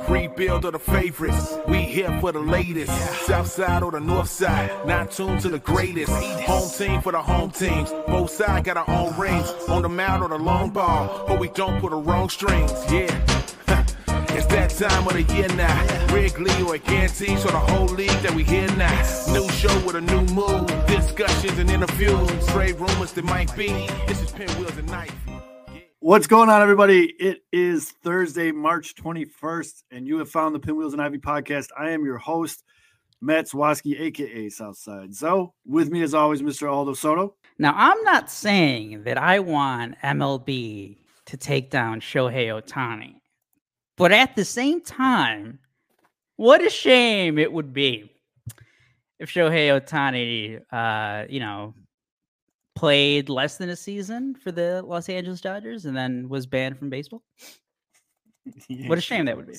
rebuild of the favorites. We here for the latest. South side or the north side. Not tuned to the greatest. Home team for the home teams. Both sides got our own rings. On the mound or the long ball. But we don't put the wrong strings. Yeah. It's that time of the year now. Wrigley or Gantes or the whole league that we hear now. New show with a new mood. Discussions and interviews. Trade rumors that might be. This is Pinwheels and Knife. What's going on, everybody? It is Thursday, March 21st, and you have found the Pinwheels and Ivy podcast. I am your host, Matt Zwoski, a.k.a. Southside Zo. With me, as always, Mr. Aldo Soto. Now, I'm not saying that I want MLB to take down Shohei Ohtani, but at the same time, what a shame it would be if Shohei Ohtani, played less than a season for the Los Angeles Dodgers and then was banned from baseball. What a shame that would be.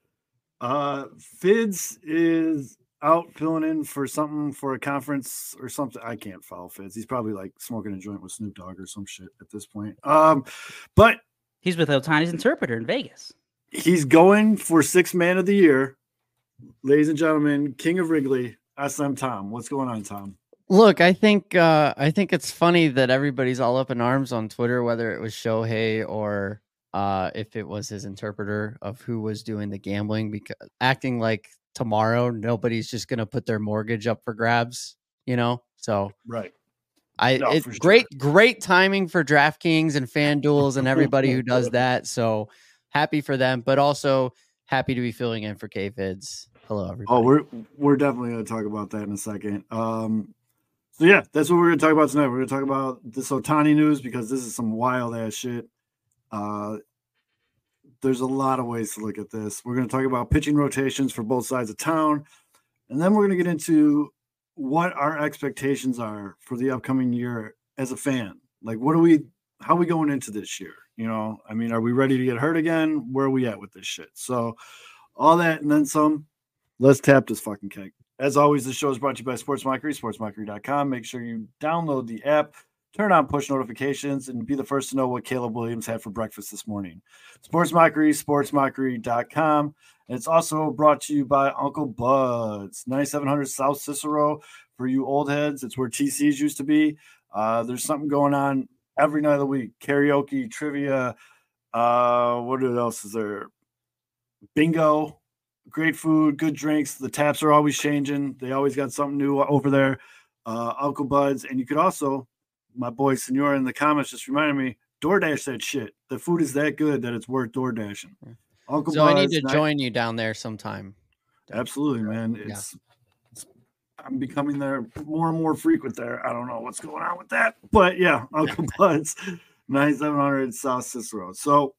Fids is out filling in for something for a conference or something. I can't follow Fids. He's probably like smoking a joint with Snoop Dogg or some shit at this point. But he's with Ohtani's interpreter in Vegas. He's going for Sixth Man of the Year. Ladies and gentlemen, King of Wrigley, SM Tom. What's going on, Tom? Look, I think it's funny that everybody's all up in arms on Twitter, whether it was Shohei or if it was his interpreter of who was doing the gambling, because acting like tomorrow nobody's just going to put their mortgage up for grabs, So right, it's great timing for DraftKings and FanDuels and everybody who does that. So happy for them, but also happy to be filling in for K-Fids. Hello, everybody. Oh, we're definitely going to talk about that in a second. So yeah, that's what we're going to talk about tonight. We're going to talk about this Ohtani news because this is some wild ass shit. There's a lot of ways to look at this. We're going to talk about pitching rotations for both sides of town. And then we're going to get into what our expectations are for the upcoming year as a fan. Like, how are we going into this year? Are we ready to get hurt again? Where are we at with this shit? So all that and then some. Let's tap this fucking keg. As always, this show is brought to you by Sports Mockery, sportsmockery.com. Make sure you download the app, turn on push notifications, and be the first to know what Caleb Williams had for breakfast this morning. Sports Mockery, sportsmockery.com. And it's also brought to you by Uncle Bud's, 9700 South Cicero. For you old heads, it's where TCs used to be. There's something going on every night of the week. Karaoke, trivia, what else is there? Bingo. Great food, good drinks. The taps are always changing. They always got something new over there. Uncle Bud's. And you could also, my boy Senor in the comments just reminded me, DoorDash that shit. The food is that good that it's worth DoorDashing. Uncle so Bud's, I need to join you down there sometime. Absolutely, man. I'm becoming there more and more frequent there. I don't know what's going on with that. But yeah, Uncle Bud's, 9700 South Cicero. So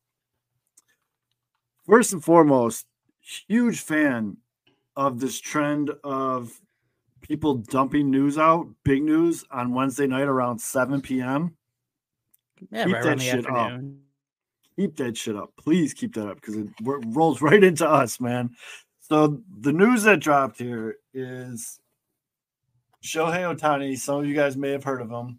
first and foremost, huge fan of this trend of people dumping news out, big news, on Wednesday night around 7 p.m. Yeah, keep right that shit up. Keep that shit up. Please keep that up because it rolls right into us, man. So the news that dropped here is Shohei Ohtani. Some of you guys may have heard of him.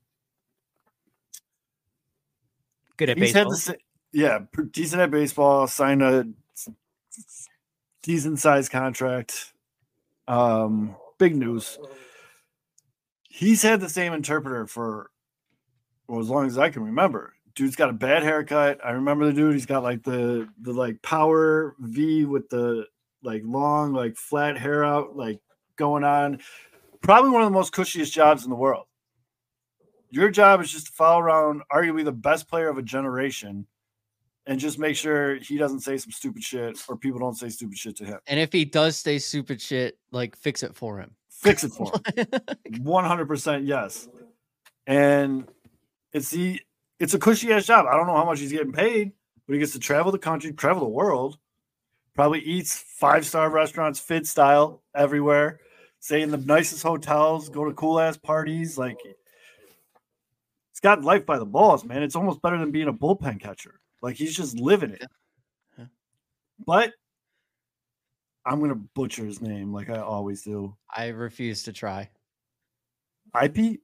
Good at baseball. Decent at baseball. Signed a decent-sized contract. Big news. He's had the same interpreter for as long as I can remember. Dude's got a bad haircut. I remember the dude. He's got like the power V with the long flat hair out going on. Probably one of the most cushiest jobs in the world. Your job is just to follow around arguably the best player of a generation and just make sure he doesn't say some stupid shit or people don't say stupid shit to him. And if he does say stupid shit, fix it for him. Fix it for him. 100% yes. And it's a cushy ass job. I don't know how much he's getting paid, but he gets to travel the country, travel the world, probably eats 5-star restaurants, fit style everywhere, stay in the nicest hotels, go to cool ass parties. It's got life by the balls, man. It's almost better than being a bullpen catcher. He's just living it. Yeah. But I'm going to butcher his name like I always do. I refuse to try. Ippy?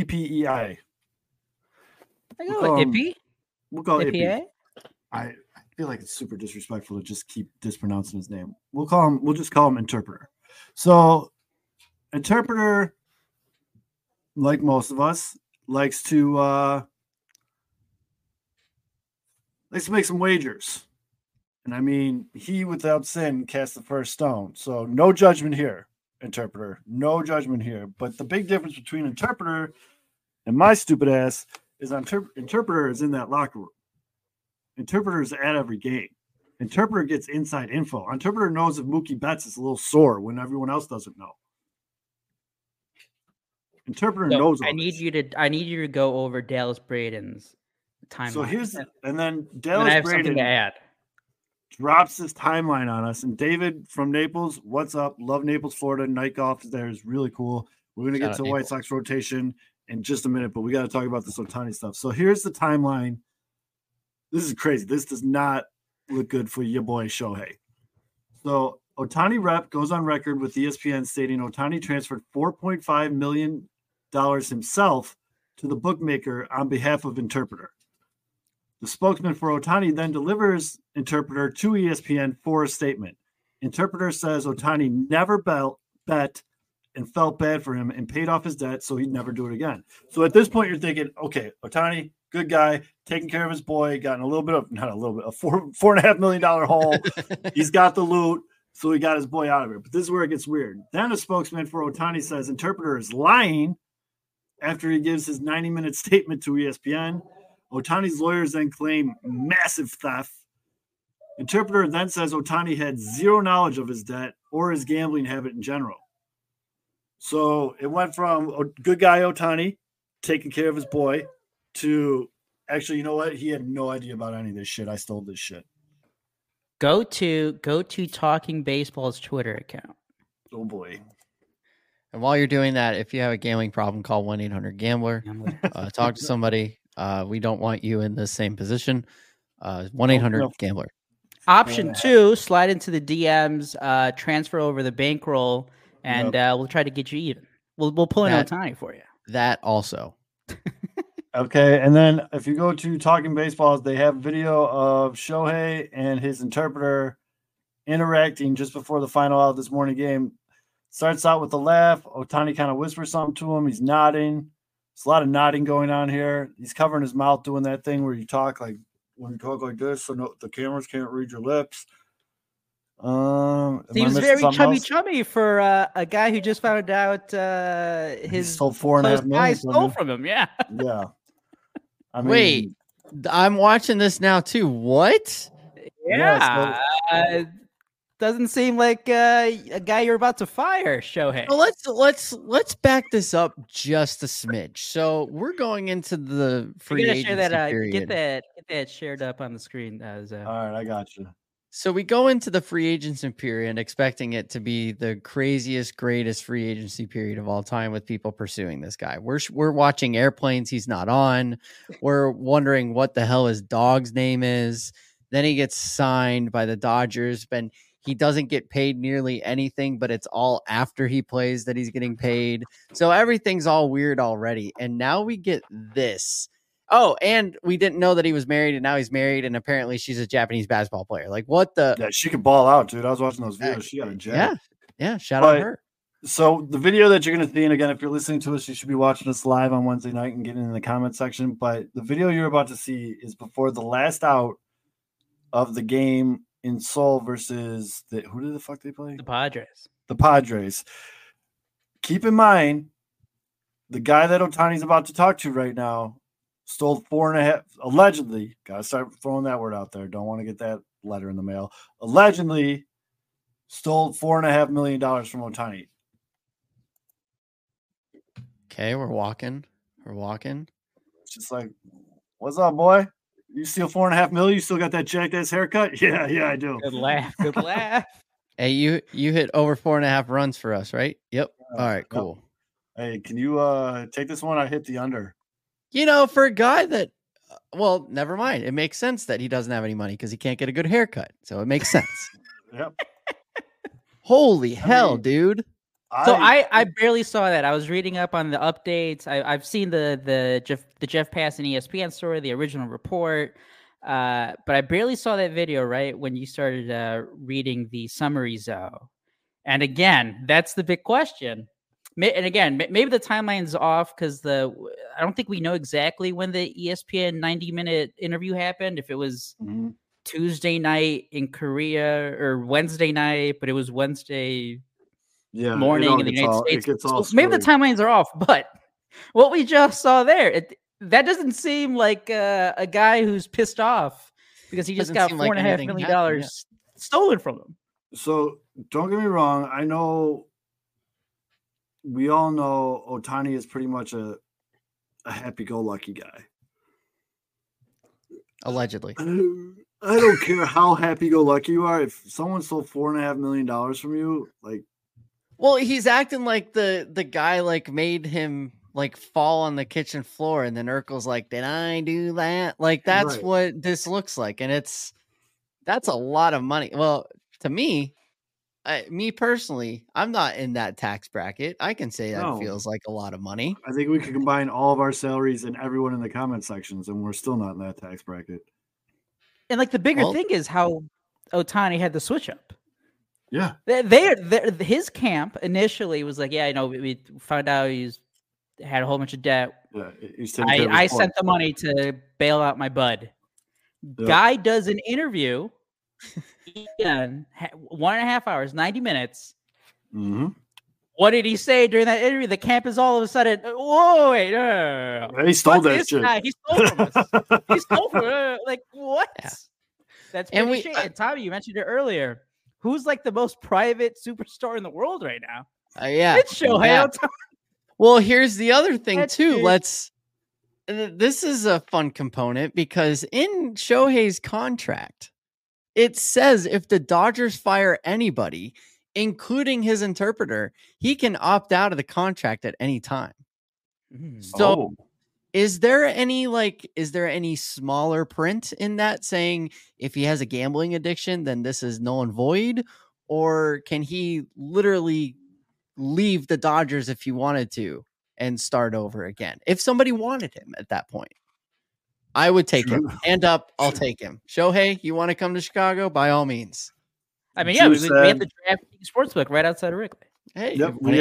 IPPEI. I go with Ippy. We'll call it Ippy. IPA? feel like it's super disrespectful to just keep mispronouncing his name. We'll just call him Interpreter. So Interpreter, like most of us, likes to make some wagers. And I mean, he without sin cast the first stone. So no judgment here, Interpreter. No judgment here. But the big difference between Interpreter and my stupid ass is Interpreter is in that locker room. Interpreter is at every game. Interpreter gets inside info. Interpreter knows if Mookie Betts is a little sore when everyone else doesn't know. Interpreter knows. I need you to go over Dallas Braden's timeline. So and then Dallas I have Braden something to add. Drops this timeline on us. And David from Naples, what's up? Love Naples, Florida. Night golf there is really cool. We're gonna get to the White Sox rotation in just a minute, but we got to talk about this Ohtani stuff. So here's the timeline. This is crazy. This does not look good for your boy Shohei. So Ohtani rep goes on record with ESPN stating Ohtani transferred $4.5 million himself to the bookmaker on behalf of Interpreter. The spokesman for Ohtani then delivers Interpreter to ESPN for a statement. Interpreter says Ohtani never bet and felt bad for him and paid off his debt, so he'd never do it again. So at this point, you're thinking, okay, Ohtani, good guy, taking care of his boy, gotten a $4.5 million hole. He's got the loot, so he got his boy out of here. But this is where it gets weird. Then a spokesman for Ohtani says Interpreter is lying after he gives his 90-minute statement to ESPN. Ohtani's lawyers then claim massive theft. Interpreter then says Ohtani had zero knowledge of his debt or his gambling habit in general. So it went from a good guy Ohtani taking care of his boy to actually, you know what? He had no idea about any of this shit. I stole this shit. Go to Talking Baseball's Twitter account. Oh boy. And while you're doing that, if you have a gambling problem, call 1-800-GAMBLER. Talk to somebody. We don't want you in the same position. 1-800-GAMBLER. Option 2, slide into the DMs, transfer over the bankroll, and we'll try to get you even. We'll pull in Ohtani for you. That also. Okay, and then if you go to Talking Baseballs, they have video of Shohei and his interpreter interacting just before the final out of this morning game. Starts out with a laugh. Ohtani kind of whispers something to him. He's nodding. There's a lot of nodding going on here. He's covering his mouth, doing that thing where you talk like when you talk like this, so no, the cameras can't read your lips. Seems very chummy for a guy who just found out his stole $4.5 million stole from him. Yeah. Yeah. I mean, wait, I'm watching this now too. What? Yeah. Doesn't seem like a guy you're about to fire, Shohei. Well, let's back this up just a smidge. So we're going into the free agency period. Get that shared up on the screen. All right, I got you. So we go into the free agency period expecting it to be the craziest, greatest free agency period of all time with people pursuing this guy. We're watching airplanes he's not on. We're wondering what the hell his dog's name is. Then he gets signed by the Dodgers, but he doesn't get paid nearly anything, but it's all after he plays that he's getting paid. So everything's all weird already. And now we get this. Oh, and we didn't know that he was married, and now he's married, and apparently she's a Japanese basketball player. Like, what the? Yeah, she could ball out, dude. I was watching those videos. She got a jet. Yeah. Shout out to her. So the video that you're going to see, and again, if you're listening to us, you should be watching us live on Wednesday night and getting in the comment section. But the video you're about to see is before the last out of the game in Seoul versus who did the fuck they play? The Padres. The Padres. Keep in mind, the guy that Ohtani's about to talk to right now stole allegedly, gotta start throwing that word out there. Don't want to get that letter in the mail. Allegedly stole $4.5 million from Ohtani. Okay, we're walking. It's just like, what's up, boy? You steal $4.5 million? You still got that jacked ass haircut? Yeah, I do. Good laugh. Hey, you hit over 4.5 runs for us, right? Yep. All right, cool. Hey, can you take this one? I hit the under. You know, for a guy that, well, never mind. It makes sense that he doesn't have any money because he can't get a good haircut. So it makes sense. Yep. Holy hell, dude. So I barely saw that. I was reading up on the updates. I've seen the Jeff Passan ESPN story, the original report. But I barely saw that video right when you started reading the summaries though. And again, that's the big question. And again, maybe the timeline's off because I don't think we know exactly when the ESPN 90-minute interview happened. If it was Tuesday night in Korea or Wednesday night, but it was Wednesday morning in the United States. So maybe the timelines are off. But what we just saw there, that doesn't seem like a guy who's pissed off because he just got $4.5 million stolen from him. So don't get me wrong. I know we all know Ohtani is pretty much a happy-go-lucky guy. Allegedly. I don't care how happy-go-lucky you are. If someone stole $4.5 million from you, like, well, he's acting like the guy like made him like fall on the kitchen floor, and then Urkel's like, "Did I do that?" Like that's right. What this looks like, and that's a lot of money. Well, to me personally, I'm not in that tax bracket. I can say that feels like a lot of money. I think we could combine all of our salaries and everyone in the comment sections, and we're still not in that tax bracket. And like the bigger thing is how Ohtani had the switch up. Yeah, his camp initially was like, yeah, I know. We found out he's had a whole bunch of debt. Yeah, I sent the money to bail out my bud. Yep. Guy does an interview. 1.5 hours, 90 minutes. Mm-hmm. What did he say during that interview? The camp is all of a sudden, whoa, wait, he stole that shit. Guy? He stole from us. He stole from us. Like, what? Yeah. That's pretty shit. And Tommy, you mentioned it earlier. Who's like the most private superstar in the world right now? Yeah. It's Shohei Ohtani. Well, here's the other thing, too. This is a fun component because in Shohei's contract, it says if the Dodgers fire anybody, including his interpreter, he can opt out of the contract at any time. So is there any smaller print in that saying if he has a gambling addiction, then this is null and void? Or can he literally leave the Dodgers if he wanted to and start over again? If somebody wanted him at that point, I would take him. Hand up, I'll take him. Shohei, you want to come to Chicago? By all means. I mean, yeah, we have the DraftKings Sportsbook right outside of Wrigley. Hey, yep, we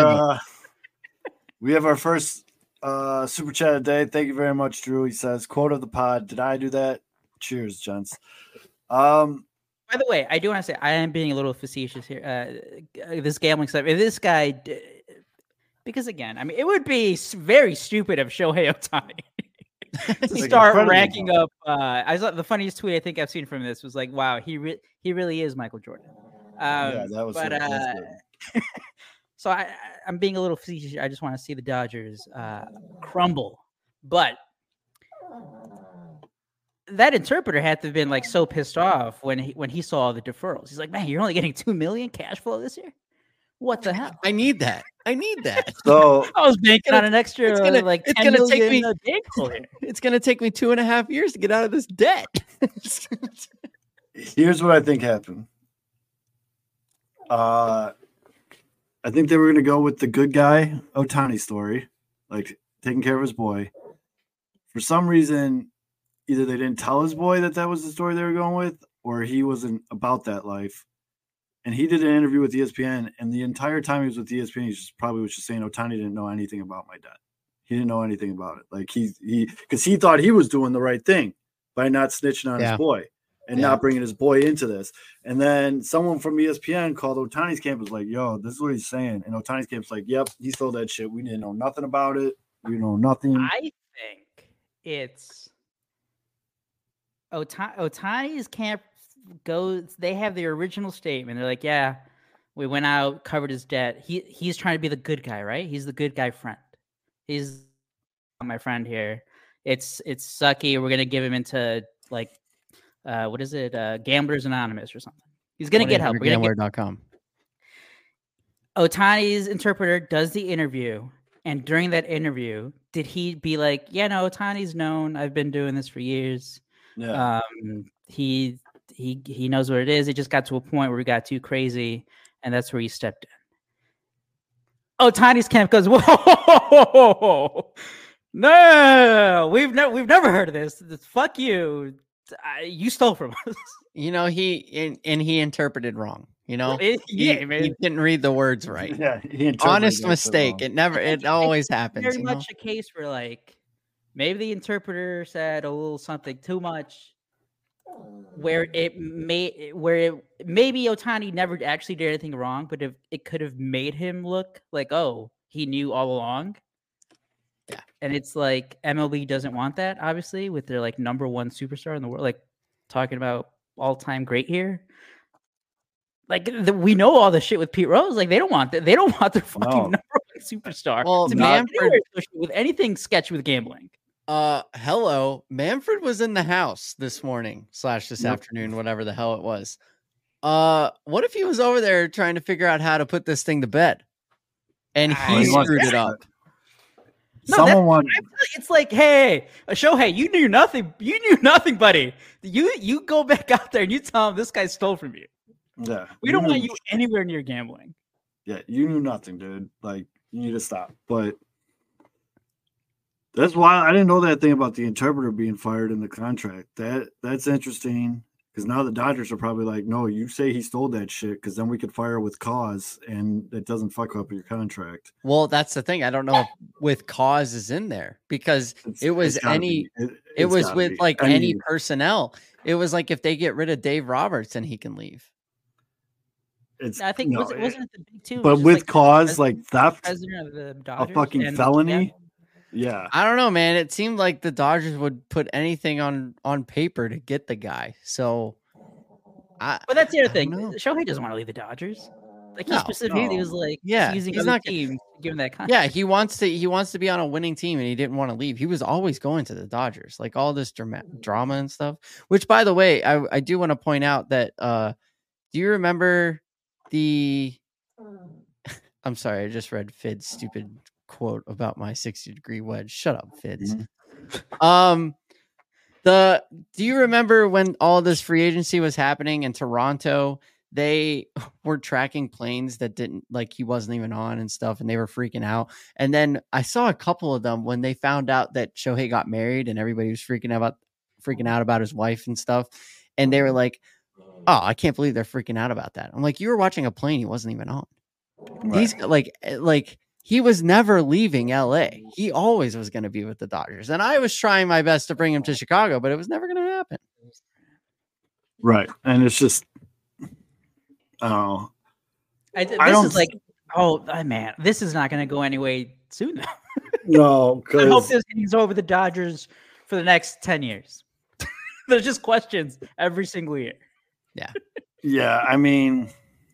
have our first super chat of the day. Thank you very much, Drew. He says, quote of the pod, did I do that? Cheers, gents. By the way, I do want to say I am being a little facetious here. This gambling stuff. If this guy, because again, I mean, it would be very stupid of Shohei Ohtani to start racking up. I thought the funniest tweet I think I've seen from this was like, "Wow, he really is Michael Jordan." Yeah, that was. Good. So I'm being a little facetious. I just want to see the Dodgers crumble, but that interpreter had to have been like so pissed off when he saw all the deferrals. He's like, "Man, you're only getting $2 million cash flow this year? What the hell? I need that. So I was banking on an extra it's gonna take me. It's gonna take me 2.5 years to get out of this debt. Here's what I think happened. I think they were gonna go with the good guy Ohtani story, like taking care of his boy. For some reason, either they didn't tell his boy that was the story they were going with, or he wasn't about that life. And he did an interview with ESPN, and the entire time he was with ESPN, he probably was just saying Ohtani didn't know anything about my debt. He didn't know anything about it. Like because he thought he was doing the right thing by not snitching on his boy and not bringing his boy into this. And then someone from ESPN called Ohtani's camp was like, "Yo, this is what he's saying." And Ohtani's camp's like, "Yep, he stole that shit. We didn't know nothing about it. We know nothing." I think it's Ohtani's camp goes. They have the original statement. They're like, "Yeah, we went out, covered his debt. He's trying to be the good guy, right? He's the good guy friend. He's my friend here. It's sucky. We're gonna give him into like, what is it? Gamblers Anonymous or something. He's gonna get help. Gambler.com. Ohtani's interpreter does the interview, and during that interview, did he be like, "Yeah, no, Ohtani's known. I've been doing this for years. Yeah. He knows what it is. It just got to a point where we got too crazy, and that's where he stepped in." Ohtani's camp goes, "Whoa, no, we've never heard of this. Fuck you. You stole from us. You know, he interpreted wrong. You know, Yeah, man. He didn't read the words right. Yeah, he interpreted Honest that mistake. shit It always happens. Very You know? much a case where like maybe the interpreter said a little something too much, where maybe Ohtani never actually did anything wrong, but if it could have made him look like, oh, he knew all along. Yeah. And it's like MLB doesn't want that, obviously, with their like number one superstar in the world, like talking about all-time great here. Like we know all the shit with Pete Rose. Like they don't want that. They don't want their fucking No. number one superstar Well, to be anywhere with anything sketchy with gambling. Hello. Manfred was in the house this morning / this afternoon, whatever the hell it was. What if he was over there trying to figure out how to put this thing to bed? And he screwed it up. No, it's like, hey, Shohei, you knew nothing. You knew nothing, buddy. You go back out there and you tell him this guy stole from you. Yeah. We don't want you anywhere near gambling. Yeah, you knew nothing, dude. Like, you need to stop. But that's why I didn't know that thing about the interpreter being fired in the contract. That's interesting because now the Dodgers are probably like, no, you say he stole that shit because then we could fire with cause and it doesn't fuck up your contract. Well, that's the thing. I don't know if with cause is in there because it was any personnel. It was like if they get rid of Dave Roberts and he can leave. I think wasn't it the big two? But with like cause like theft, president of the Dodgers, a fucking felony. Yeah, I don't know, man. It seemed like the Dodgers would put anything on paper to get the guy. So, but that's the other thing. Shohei doesn't want to leave the Dodgers. Like he specifically was like, using he's not team given that contract. Yeah, he wants to be on a winning team, and he didn't want to leave. He was always going to the Dodgers, like all this drama and stuff. Which, by the way, I do want to point out that. Do you remember the? I'm sorry, I just read Fid's stupid quote about my 60-degree wedge. Shut up, Fids. Mm-hmm. Do you remember when all this free agency was happening in Toronto? They were tracking planes that didn't, like, he wasn't even on and stuff, and they were freaking out. And then I saw a couple of them when they found out that Shohei got married and everybody was freaking out about his wife and stuff. And they were like, oh, I can't believe they're freaking out about that. I'm like, you were watching a plane he wasn't even on. Right. He's like he was never leaving LA. He always was going to be with the Dodgers. And I was trying my best to bring him to Chicago, but it was never going to happen. Right. And it's just, oh, this is like, man, this is not going to go anyway soon. No, I hope this hangs over the Dodgers for the next 10 years. There's just questions every single year. Yeah. Yeah. I mean,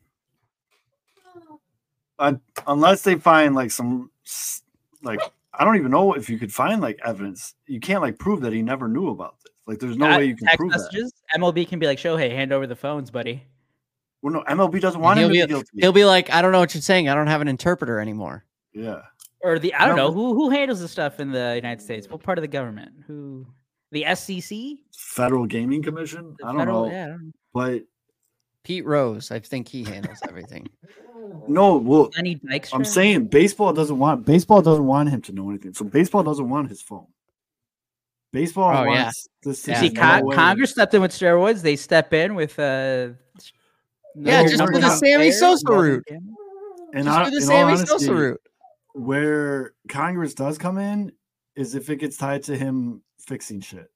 unless they find like some, like, I don't even know if you could find like evidence. You can't like prove that he never knew about this. Like, there's no way you can prove messages, that. MLB can be like, Shohei, hand over the phones, buddy. Well, no, MLB doesn't want him to be guilty. He'll be like, I don't know what you're saying. I don't have an interpreter anymore. Yeah. Or I don't know who handles this stuff in the United States. What part of the government? The SEC? Federal Gaming Commission? I don't know. Yeah, I don't know. But Pete Rose, I think he handles everything. No, well, Dykstra? I'm saying baseball doesn't want him to know anything. So baseball doesn't want his phone. Baseball wants this. See, Congress stepped in with steroids. They step in with just do the Sammy Sosa route. And just do the Sammy Sosa route. Where Congress does come in is if it gets tied to him fixing shit.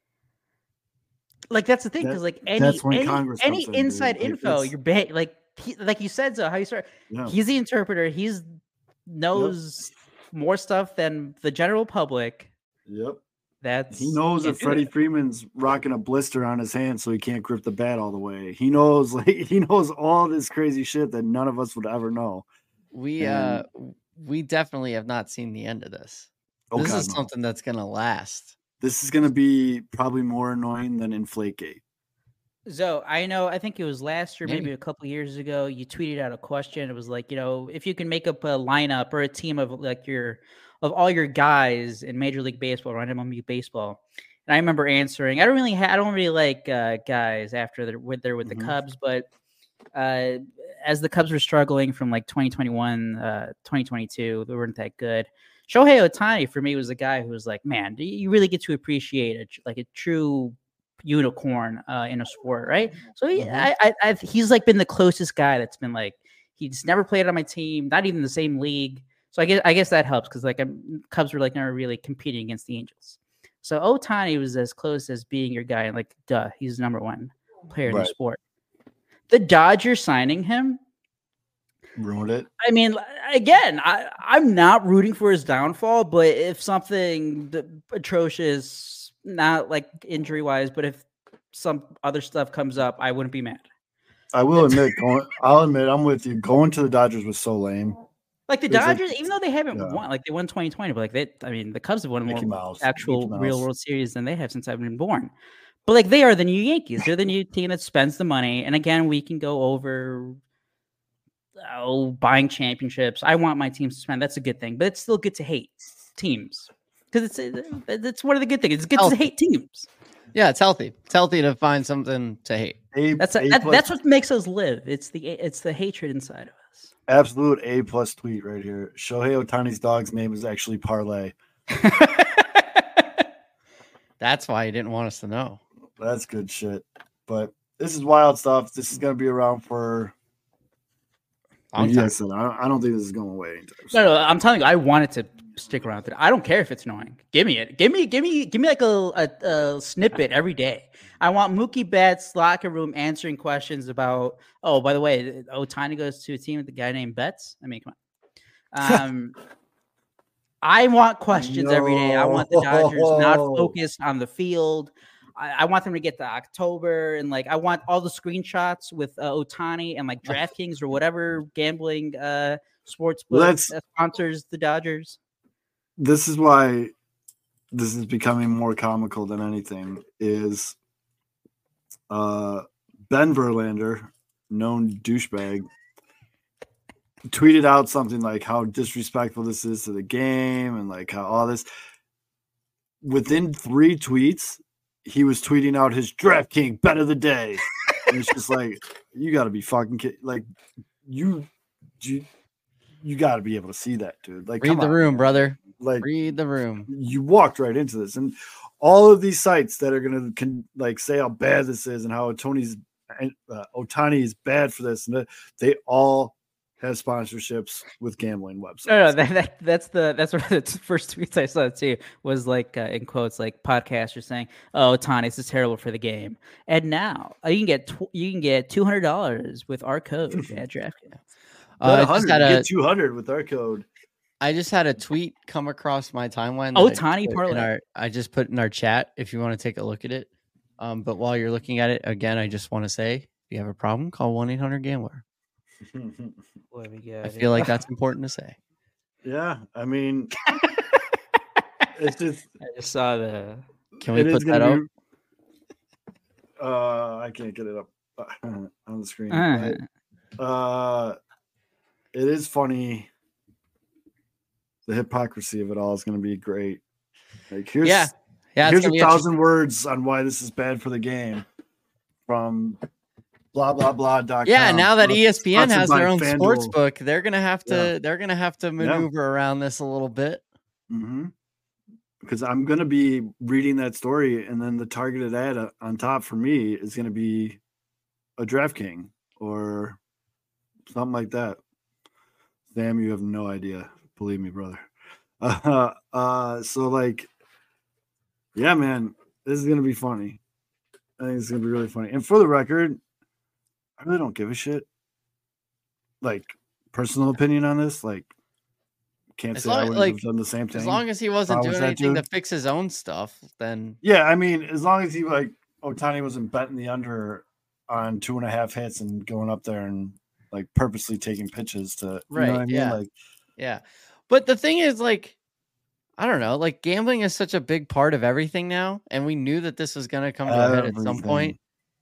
Like that's the thing, because like any inside info, you're like you said, so how you start. Yeah. He's the interpreter. He knows more stuff than the general public. Yep. He knows that Freddie Freeman's rocking a blister on his hand so he can't grip the bat all the way. He knows all this crazy shit that none of us would ever know. We definitely have not seen the end of this. This is something that's gonna last. This is gonna be probably more annoying than Inflategate. So I think it was last year, maybe a couple of years ago, you tweeted out a question. It was like, if you can make up a lineup or a team of like of all your guys in Major League Baseball, or MLB Baseball. And I remember answering, I don't really like guys after they're with the Cubs, but as the Cubs were struggling from like 2021, 2022, they weren't that good. Shohei Ohtani for me was a guy who was like, man, you really get to appreciate a true unicorn in a sport, right? So Mhm. he's like been the closest guy that's been like he's never played on my team, not even the same league. So I guess that helps because like Cubs were like never really competing against the Angels. So Ohtani was as close as being your guy, and like he's the number one player in the Right. sport. The Dodgers signing him. Ruined it. I mean, again, I'm not rooting for his downfall, but if something atrocious, not like injury wise, but if some other stuff comes up, I wouldn't be mad. I'll admit, I'm with you. Going to the Dodgers was so lame. Like the It was like- Dodgers, even though they haven't Yeah. won, like they won 2020, but like the Cubs have won Mickey more Mouse. actual Mickey real Mouse. World Series than they have since I've been born. But like they are the new Yankees. They're the new team that spends the money. And again, we can go over buying championships. I want my teams to spend. That's a good thing, but it's still good to hate teams because it's one of the good things. It's good to hate teams. Yeah, it's healthy. It's healthy to find something to hate. That's what makes us live. It's the hatred inside of us. Absolute A+ tweet right here. Shohei Ohtani's dog's name is actually Parlay. That's why he didn't want us to know. That's good shit. But this is wild stuff. This is going to be around for. I don't think this is going away anytime soon. No, I'm telling you, I want it to stick around. I don't care if it's annoying. Give me it. Give me like a snippet every day. I want Mookie Betts locker room answering questions about. Oh, by the way, Ohtani goes to a team with a guy named Betts. I mean, come on. I want questions every day. I want the Dodgers not focused on the field. I want them to get to October and like I want all the screenshots with Ohtani and like DraftKings or whatever gambling sports book sponsors the Dodgers. This is why this is becoming more comical than anything. Is Ben Verlander, known douchebag, tweeted out something like how disrespectful this is to the game and like how all this. Within 3 tweets, he was tweeting out his DraftKings bet of the day. And it's just like, you got to be fucking kidding. Like, you got to be able to see that, dude. Like, read the room, brother. Like, read the room. You walked right into this. And all of these sites that are going to like say how bad this is and how Ohtani is bad for this, and they all have sponsorships with gambling websites. No, that's one of the first tweets I saw too. Was like in quotes, like podcasters saying, "Oh, Ohtani, this is terrible for the game." And now you can get $200 with our code at DraftKings. I just get 200 with our code. I just had a tweet come across my timeline. Ohtani parlay. I just put in our chat if you want to take a look at it. But while you're looking at it again, I just want to say, if you have a problem, call 1-800-GAMBLER. I feel like that's important to say. Yeah, I mean, it's just. I just saw the. Can we put that up? I can't get it up on the screen. It is funny. The hypocrisy of it all is going to be great. Like here's 1,000 words on why this is bad for the game from blah blah blah.com. Yeah, now that ESPN has their own sports book, they're gonna have to maneuver around this a little bit. Mm-hmm. Because I'm gonna be reading that story, and then the targeted ad on top for me is gonna be a DraftKings or something like that. Sam, you have no idea. Believe me, brother. So like, yeah, man, this is gonna be funny. I think it's gonna be really funny. And for the record, I really don't give a shit. Like, personal opinion on this, like, can't say I would have done the same thing. As long as he wasn't doing anything to fix his own stuff, then yeah, I mean, as long as he like Ohtani wasn't betting the under on 2.5 hits and going up there and like purposely taking pitches to right, you know what I mean? Yeah, like, yeah. But the thing is, like, I don't know, like gambling is such a big part of everything now, and we knew that this was going to come to a head at some point.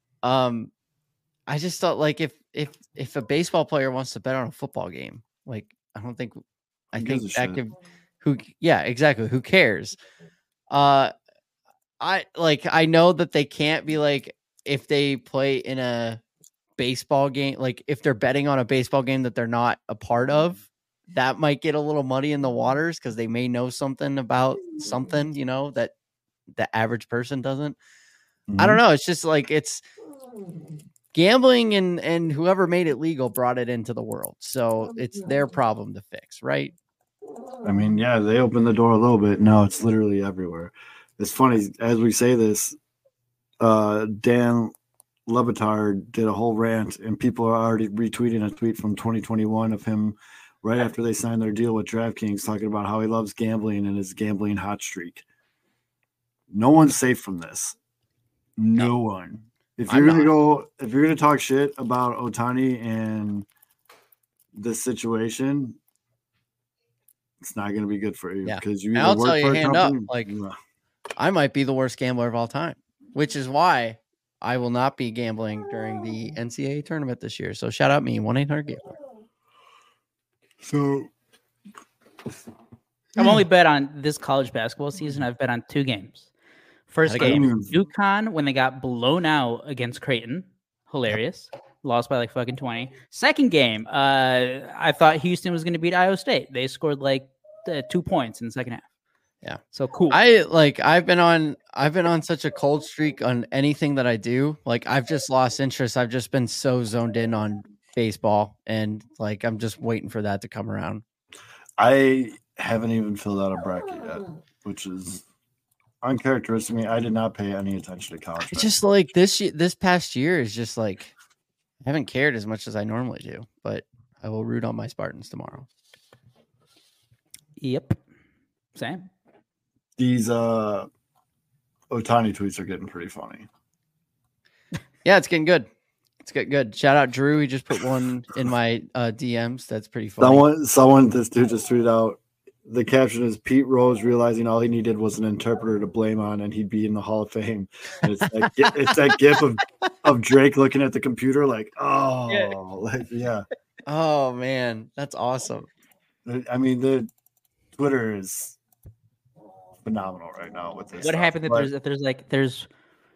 I just thought, like, if a baseball player wants to bet on a football game, like, I think that could, exactly. Who cares? I know that they can't be like, if they play in a baseball game, like if they're betting on a baseball game that they're not a part of, that might get a little muddy in the waters because they may know something about something, you know, that the average person doesn't. I don't know. It's just like it's gambling and whoever made it legal brought it into the world. So it's their problem to fix, right? I mean, yeah, they opened the door a little bit. No, it's literally everywhere. It's funny as we say this. Dan Lebatard did a whole rant, and people are already retweeting a tweet from 2021 of him right after they signed their deal with DraftKings, talking about how he loves gambling and his gambling hot streak. No one's safe from this. No one. If you're gonna talk shit about Ohtani and this situation, it's not gonna be good for you because you. I'll tell you, hand up, like I might be the worst gambler of all time, which is why I will not be gambling during the NCAA tournament this year. So shout out me, 1-800-GAMBLER. So I've only bet on this college basketball season. I've bet on 2 games. First game, UConn when they got blown out against Creighton. Hilarious. Lost by like fucking 20. Second game, I thought Houston was going to beat Iowa State. They scored like 2 points in the second half. Yeah. So cool. I've been on such a cold streak on anything that I do. Like I've just lost interest. I've just been so zoned in on baseball and like I'm just waiting for that to come around. I haven't even filled out a bracket yet, which is uncharacteristic of me. I did not pay any attention to college. It's just like this past year is just like I haven't cared as much as I normally do, but I will root on my Spartans tomorrow. Yep. Same. These Ohtani tweets are getting pretty funny. Yeah, it's getting good. It's getting good. Shout out Drew. He just put one in my DMs. That's pretty funny. This dude just tweeted out. The caption is Pete Rose realizing all he needed was an interpreter to blame on, and he'd be in the Hall of Fame. And it's that gif of Drake looking at the computer, like, yeah. Oh man, that's awesome. I mean, the Twitter is phenomenal right now with this. What happened if there's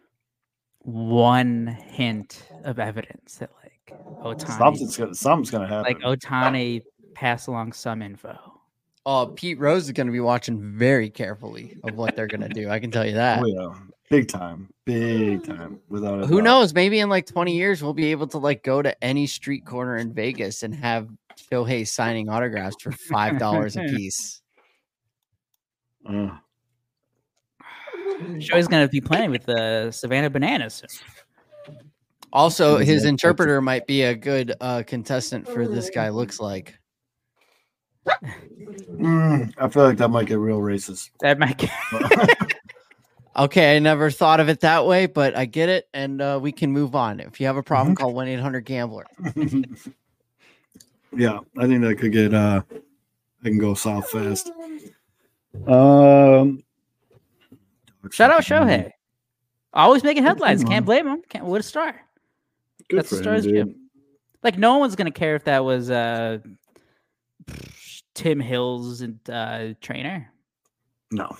one hint of evidence that like Ohtani something's gonna happen. Like Ohtani pass along some info. Oh, Pete Rose is going to be watching very carefully of what they're going to do. I can tell you that. Oh yeah, big time. Without who knows? Maybe in like 20 years we'll be able to like go to any street corner in Vegas and have Shohei signing autographs for $5 a piece. Shohei's going to be playing with the Savannah Bananas. Also, his interpreter might be a good contestant for This Guy Looks Like. I feel like that might get real racist. That might get... Okay, I never thought of it that way, but I get it, and we can move on. If you have a problem, call 1-800-GAMBLER. Yeah, I think that could get I can go south fast. Shout out Shohei. Always making headlines. Can't blame him. What a star. Good That's for the star's him, gym. Like no one's gonna care if that was Tim Hill's trainer. No.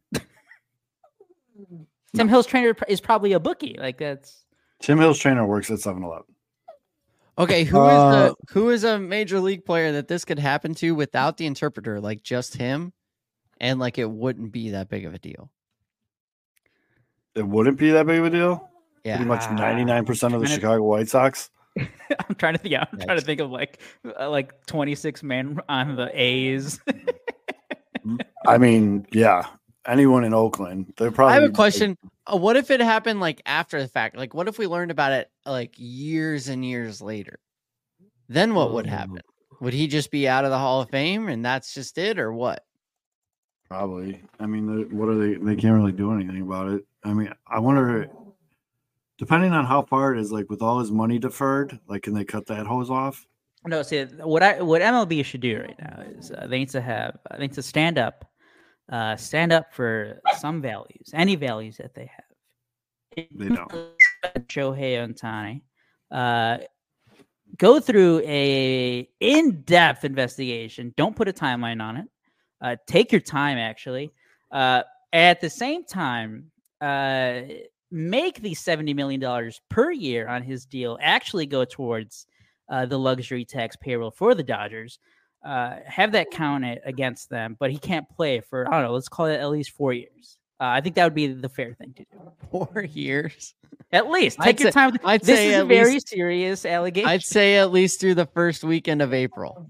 Tim Hill's trainer is probably a bookie. Like that's Tim Hill's trainer works at 7-Eleven. Okay, who is a major league player that this could happen to without the interpreter, like just him, and like it wouldn't be that big of a deal? It wouldn't be that big of a deal? Yeah. Pretty much 99% of the Chicago White Sox. I'm trying to think. I'm trying to think of like 26 men on the A's. I mean, yeah, anyone in Oakland. They're probably. I have a question. What if it happened like after the fact? Like, what if we learned about it like years and years later? Then what would happen? Would he just be out of the Hall of Fame and that's just it, or what? Probably. I mean, what are they? They can't really do anything about it. I mean, I wonder. Depending on how far it is, like with all his money deferred, like can they cut that hose off? No, see what MLB should do right now is they need to stand up for some values, any values that they have. They don't. Shohei Ohtani, go through a in-depth investigation. Don't put a timeline on it. Take your time, actually. At the same time, make the $70 million per year on his deal actually go towards the luxury tax payroll for the Dodgers. Have that counted against them, but he can't play for, I don't know, let's call it at least 4 years. I think that would be the fair thing to do. 4 years. At least I'd take your say- time. I'd This say is a at very least- serious allegation. I'd say at least through the first weekend of April.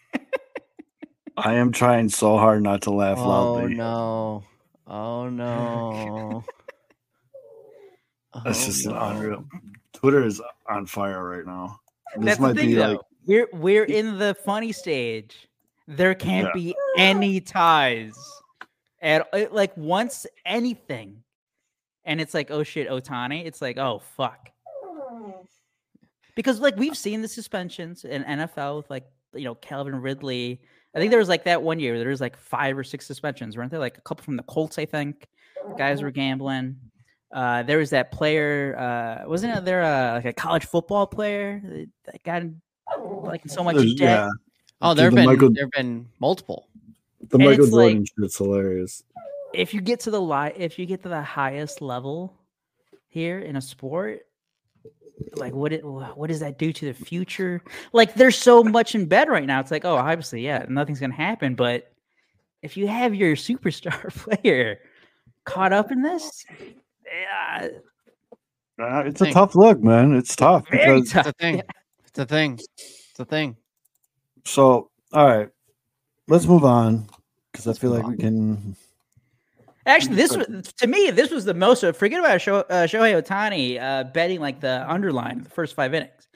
I am trying so hard not to laugh Oh loudly. no. Oh no. That's Oh, just no. unreal. Twitter is on fire right now. This That's might the thing, be though. We're in the funny stage. There can't Yeah. be any ties at like once anything, and it's like, oh shit, Otani. It's like, oh fuck, because like we've seen the suspensions in NFL with like Calvin Ridley. I think there was like that one year there was like 5 or 6 suspensions, weren't there? Like a couple from the Colts, I think. Guys were gambling. There was that player. Wasn't there like a college football player that got like in so much debt? Yeah. Oh, Dude, there've the been been multiple. The And Michael it's like- Jordan shit's hilarious. If you get to the highest level here in a sport, like what does that do to the future? Like there's so much in bed right now. It's like, oh, obviously, yeah, nothing's gonna happen. But if you have your superstar player caught up in this, yeah, It's a tough look, man. It's tough. very Because, tough. It's a thing. It's a thing. It's a thing. so, all right. Let's move on because I Let's feel move like we on. can. Actually, this was to me. This was the most. Forget about Shohei Otani betting like the underline the first 5 innings.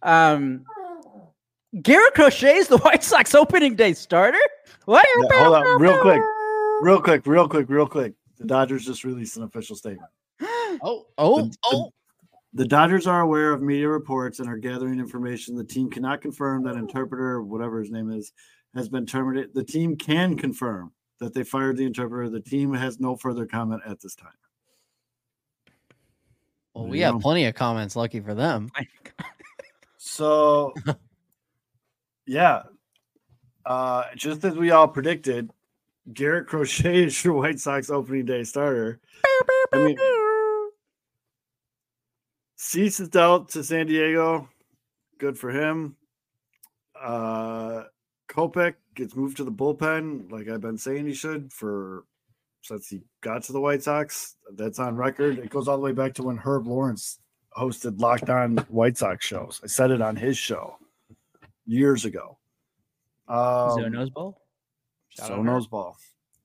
Garrett Crochet is the White Sox opening day starter. What? Yeah, hold on, real quick. The Dodgers just released an official statement. Oh. The Dodgers are aware of media reports and are gathering information. The team cannot confirm that interpreter, whatever his name is, has been terminated. The team can confirm that they fired the interpreter. The team has no further comment at this time. Well, There we you have go. plenty of comments. Lucky for them. So, yeah, just as we all predicted, Garrett Crochet is your White Sox opening day starter. I mean, Cease is dealt to San Diego. Good for him. Kopech gets moved to the bullpen, like I've been saying he should since he got to the White Sox. That's on record. It goes all the way back to when Herb Lawrence hosted Locked On White Sox shows. I said it on his show years ago. Zono's ball. Zono's ball.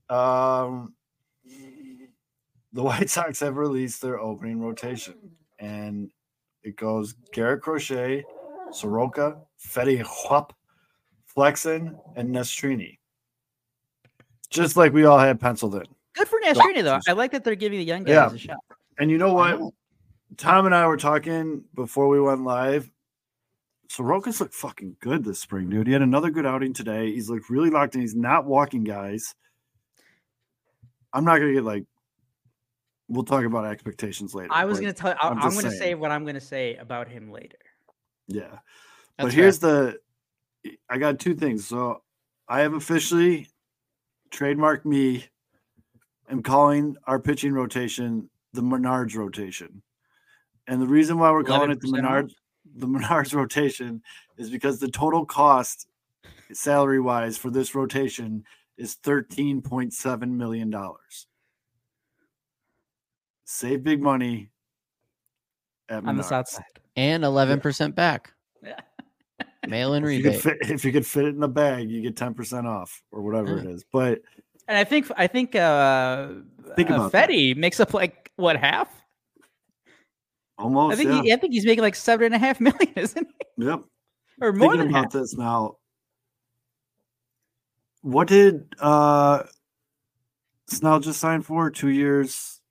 The White Sox have released their opening rotation, and it goes Garrett Crochet, Soroka, Fetty Huap, Flexen, and Nestrini. Just like we all had penciled in. Good for Nastrini though. I like that they're giving the young guys Yeah. a shot. And you know what? Tom and I were talking before we went live. Soroka's looked fucking good this spring, dude. He had another good outing today. He's looked really locked in. He's not walking guys. I'm not gonna get like. We'll talk about expectations later. I was but going to tell. I'm I'm just going to say saying. what I'm going to say about him later. Yeah, but That's here's I got 2 things. So I have officially trademarked me. I'm calling our pitching rotation the Menards rotation, and the reason why we're calling it the 11% off? Menards rotation is because the total cost, salary wise, for this rotation is $13.7 million. Save big money at On the Menards. south side. And 11% back. Yeah. Mail-in If you, could rebate. if you could fit it in the bag, you get 10% off or whatever it is. But And I think Think about that. Fetty makes up like what, half? almost, I think yeah. I think he's making like 7.5 million, isn't he? Yep. Or more Thinking than about half. this now. What did Snell just sign for? 2 years.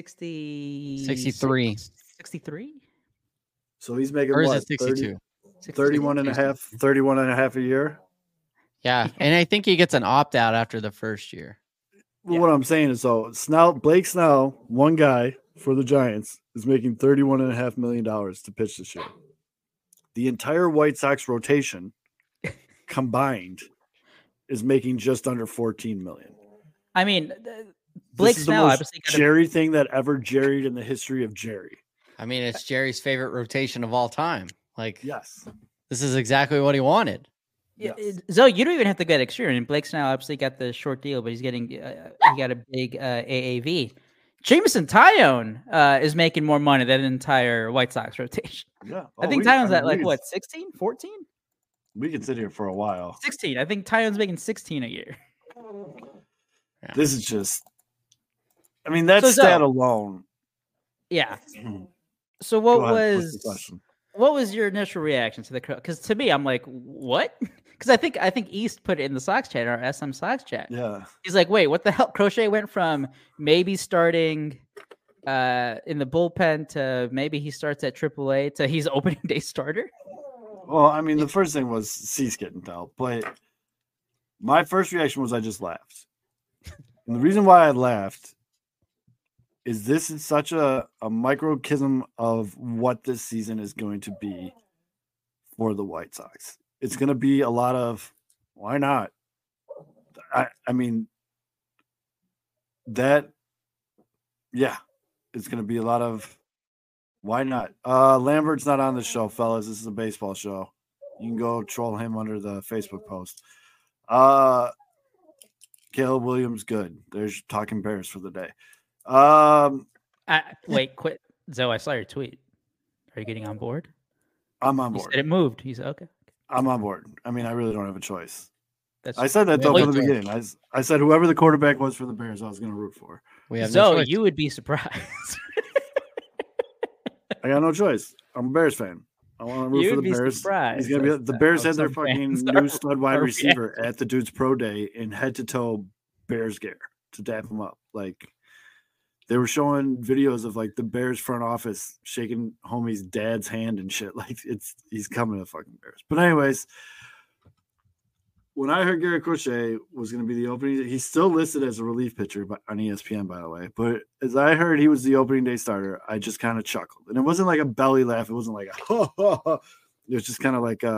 63. 63? So he's making Or is what? it 62? 31 and a half a year. Yeah. And I think he gets an opt-out after the first year. Well, what I'm saying is, Blake Snell, one guy for the Giants, is making $31.5 million to pitch this year. The entire White Sox rotation combined is making just under $14 million. I mean, Blake This is the Snell most obviously got a- Jerry thing that ever jerried in the history of Jerry. I mean, it's Jerry's favorite rotation of all time. Like, Yes. this is exactly what he wanted. Yeah, Yes. Zoe, you don't even have to get extreme. And Blake Snell obviously got the short deal, but he's getting he got a big AAV. Jameson Tyone is making more money than an entire White Sox rotation. Yeah. I think Tyone's at like what, 16, 14? We could sit here for a while. 16. I think Tyone's making 16 a year. Yeah. This is just, I mean, that So, stat Zoe. alone. Yeah. So what Go ahead, what's the was question? what was your initial reaction to the because to me I'm like, what? Because I think East put it in the Sox chat, our SM Sox chat. Yeah. He's like, wait, what the hell? Crochet went from maybe starting in the bullpen to maybe he starts at AAA to he's opening day starter. Well, I mean, the first thing was Cease getting dealt, but my first reaction was I just laughed. And the reason why I laughed is this is such a microcosm of what this season is going to be for the White Sox. It's going to be a lot of why not? I mean, that, yeah, it's going to be a lot of why not? Lambert's not on the show, fellas. This is a baseball show. You can go troll him under the Facebook post. Caleb Williams, good. There's talking Bears for the day. Wait, quit. Zoe, I saw your tweet. Are you getting on board? I'm on He board. said it moved. He said, okay. I'm on board. I mean, I really don't have a choice. That's I said that though Wait, from the beginning. I said whoever the quarterback was for the Bears, I was going to root for. We have no Zoe, choice. you would be surprised. I got no choice. I'm a Bears fan. I want to root You for would the be Bears. surprised. He's gonna be the Bears how had their some fucking fans new stud wide are receiver at the dude's pro day in head to toe Bears gear to dap him up. Like they were showing videos of like the Bears front office shaking homie's dad's hand and shit. Like he's coming to fucking Bears. But anyways, when I heard Garrett Crochet was going to be the opening, he's still listed as a relief pitcher on ESPN, by the way. But as I heard he was the opening day starter, I just kind of chuckled. And it wasn't like a belly laugh. It wasn't like a it was just kind of like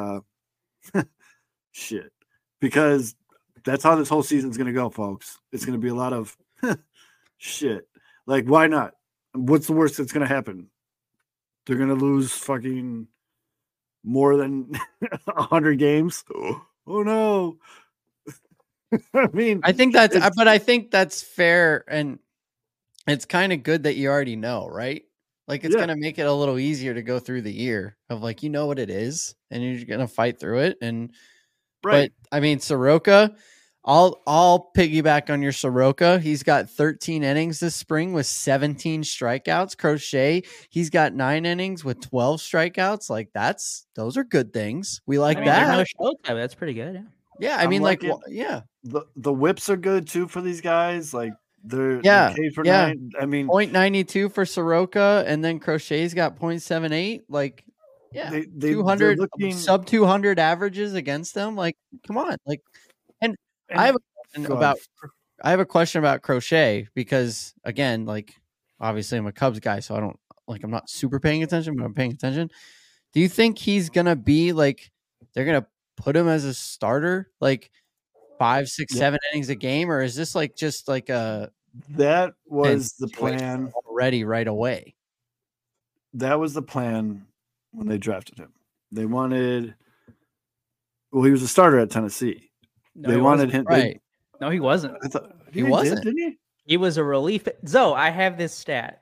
shit. Because that's how this whole season's going to go, folks. It's going to be a lot of shit. Like, why not? What's the worst that's going to happen? They're going to lose fucking more than 100 games. Oh no. I mean, I think that's fair, and it's kind of good that you already know, right? Like it's gonna make it a little easier to go through the year of like you know what it is, and you're gonna fight through it. And right. But I mean, Soroka, I'll piggyback on your Soroka. He's got 13 innings this spring with 17 strikeouts. Crochet, he's got 9 innings with 12 strikeouts. Like those are good things. We like that. No showtime. That's pretty good. Yeah. Yeah, I mean, like, yeah. The whips are good too for these guys. Like they're K for yeah. 9. I mean, 0.92 for Soroka, and then Crochet's got 0.78. Like, yeah, they 200 looking, sub 200 averages against them. Like, come on, like, and I have a question about Crochet because again, like, obviously I'm a Cubs guy, so I'm not super paying attention, but I'm paying attention. Do you think he's gonna be like they're gonna put him as a starter, like 5, 6, 7 innings a game, or is this like just like a that was the plan already right away? That was the plan when they drafted him. They wanted, well, he was a starter at Tennessee. No, they wanted him. Right. No, he wasn't. I thought He wasn't. didn't he? He was a relief. Zoe, I have this stat.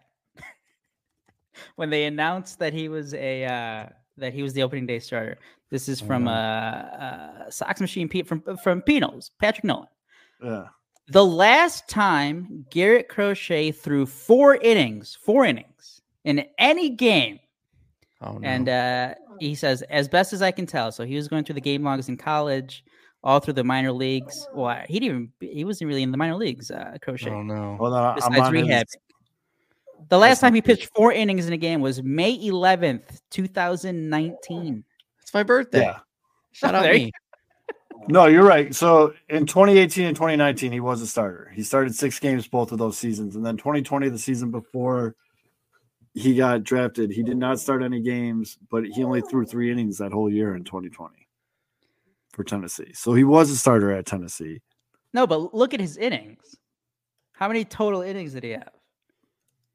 When they announced that he was the opening day starter. This is from Sox Machine Pete from Pino's, Patrick Nolan. Yeah. The last time Garrett Crochet threw 4 innings in any game. Oh, no. And he says, as best as I can tell. So he was going through the game logs in college, all through the minor leagues. Well, he wasn't really in the minor leagues, Crochet. Oh no. Well, no, Besides rehab. The last time he pitched 4 innings in a game was May 11th, 2019. It's my birthday. Yeah. Shout out me. No, you're right. So in 2018 and 2019, he was a starter. He started 6 games both of those seasons. And then 2020, the season before he got drafted, he did not start any games, but he only threw 3 innings that whole year in 2020 for Tennessee. So he was a starter at Tennessee. No, but look at his innings. How many total innings did he have?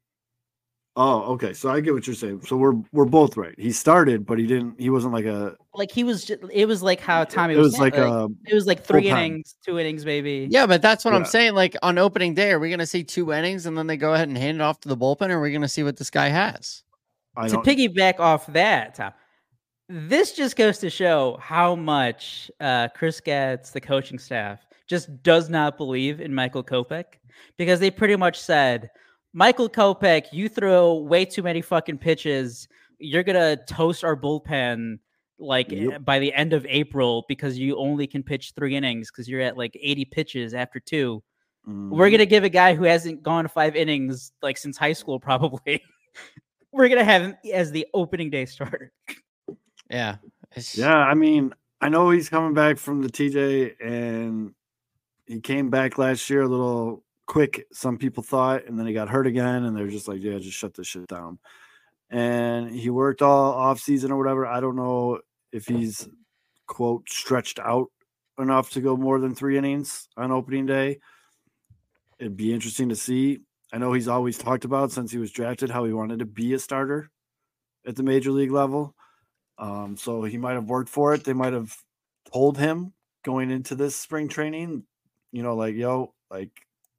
Oh, okay. So I get what you're saying. So we're both right. He started, but he wasn't like like he was. It was like how Tommy It was was saying, like it was like 3 bullpen. innings, 2 innings, maybe. Yeah, but that's what I'm Yeah. saying. Like on opening day, are we going to see 2 innings and then they go ahead and hand it off to the bullpen, or are we going to see what this guy has? I To don't. piggyback off that, Tom, this just goes to show how much Chris Getz, the coaching staff, just does not believe in Michael Kopech, because they pretty much said, Michael Kopech, you throw way too many fucking pitches. You're going to toast our bullpen like Yep. by the end of April because you only can pitch 3 innings because you're at like 80 pitches after 2. We're going to give a guy who hasn't gone 5 innings like since high school probably. We're going to have him as the opening day starter. Yeah. Yeah, I mean, I know he's coming back from the TJ, and he came back last year a little quick, some people thought, and then he got hurt again, and they're just like, yeah, just shut this shit down. And he worked all off season or whatever. I don't know if he's, quote, stretched out enough to go more than 3 innings on opening day. It'd be interesting to see. I know he's always talked about since he was drafted how he wanted to be a starter at the major league level. So he might have worked for it. They might have told him going into this spring training, like, yo, like,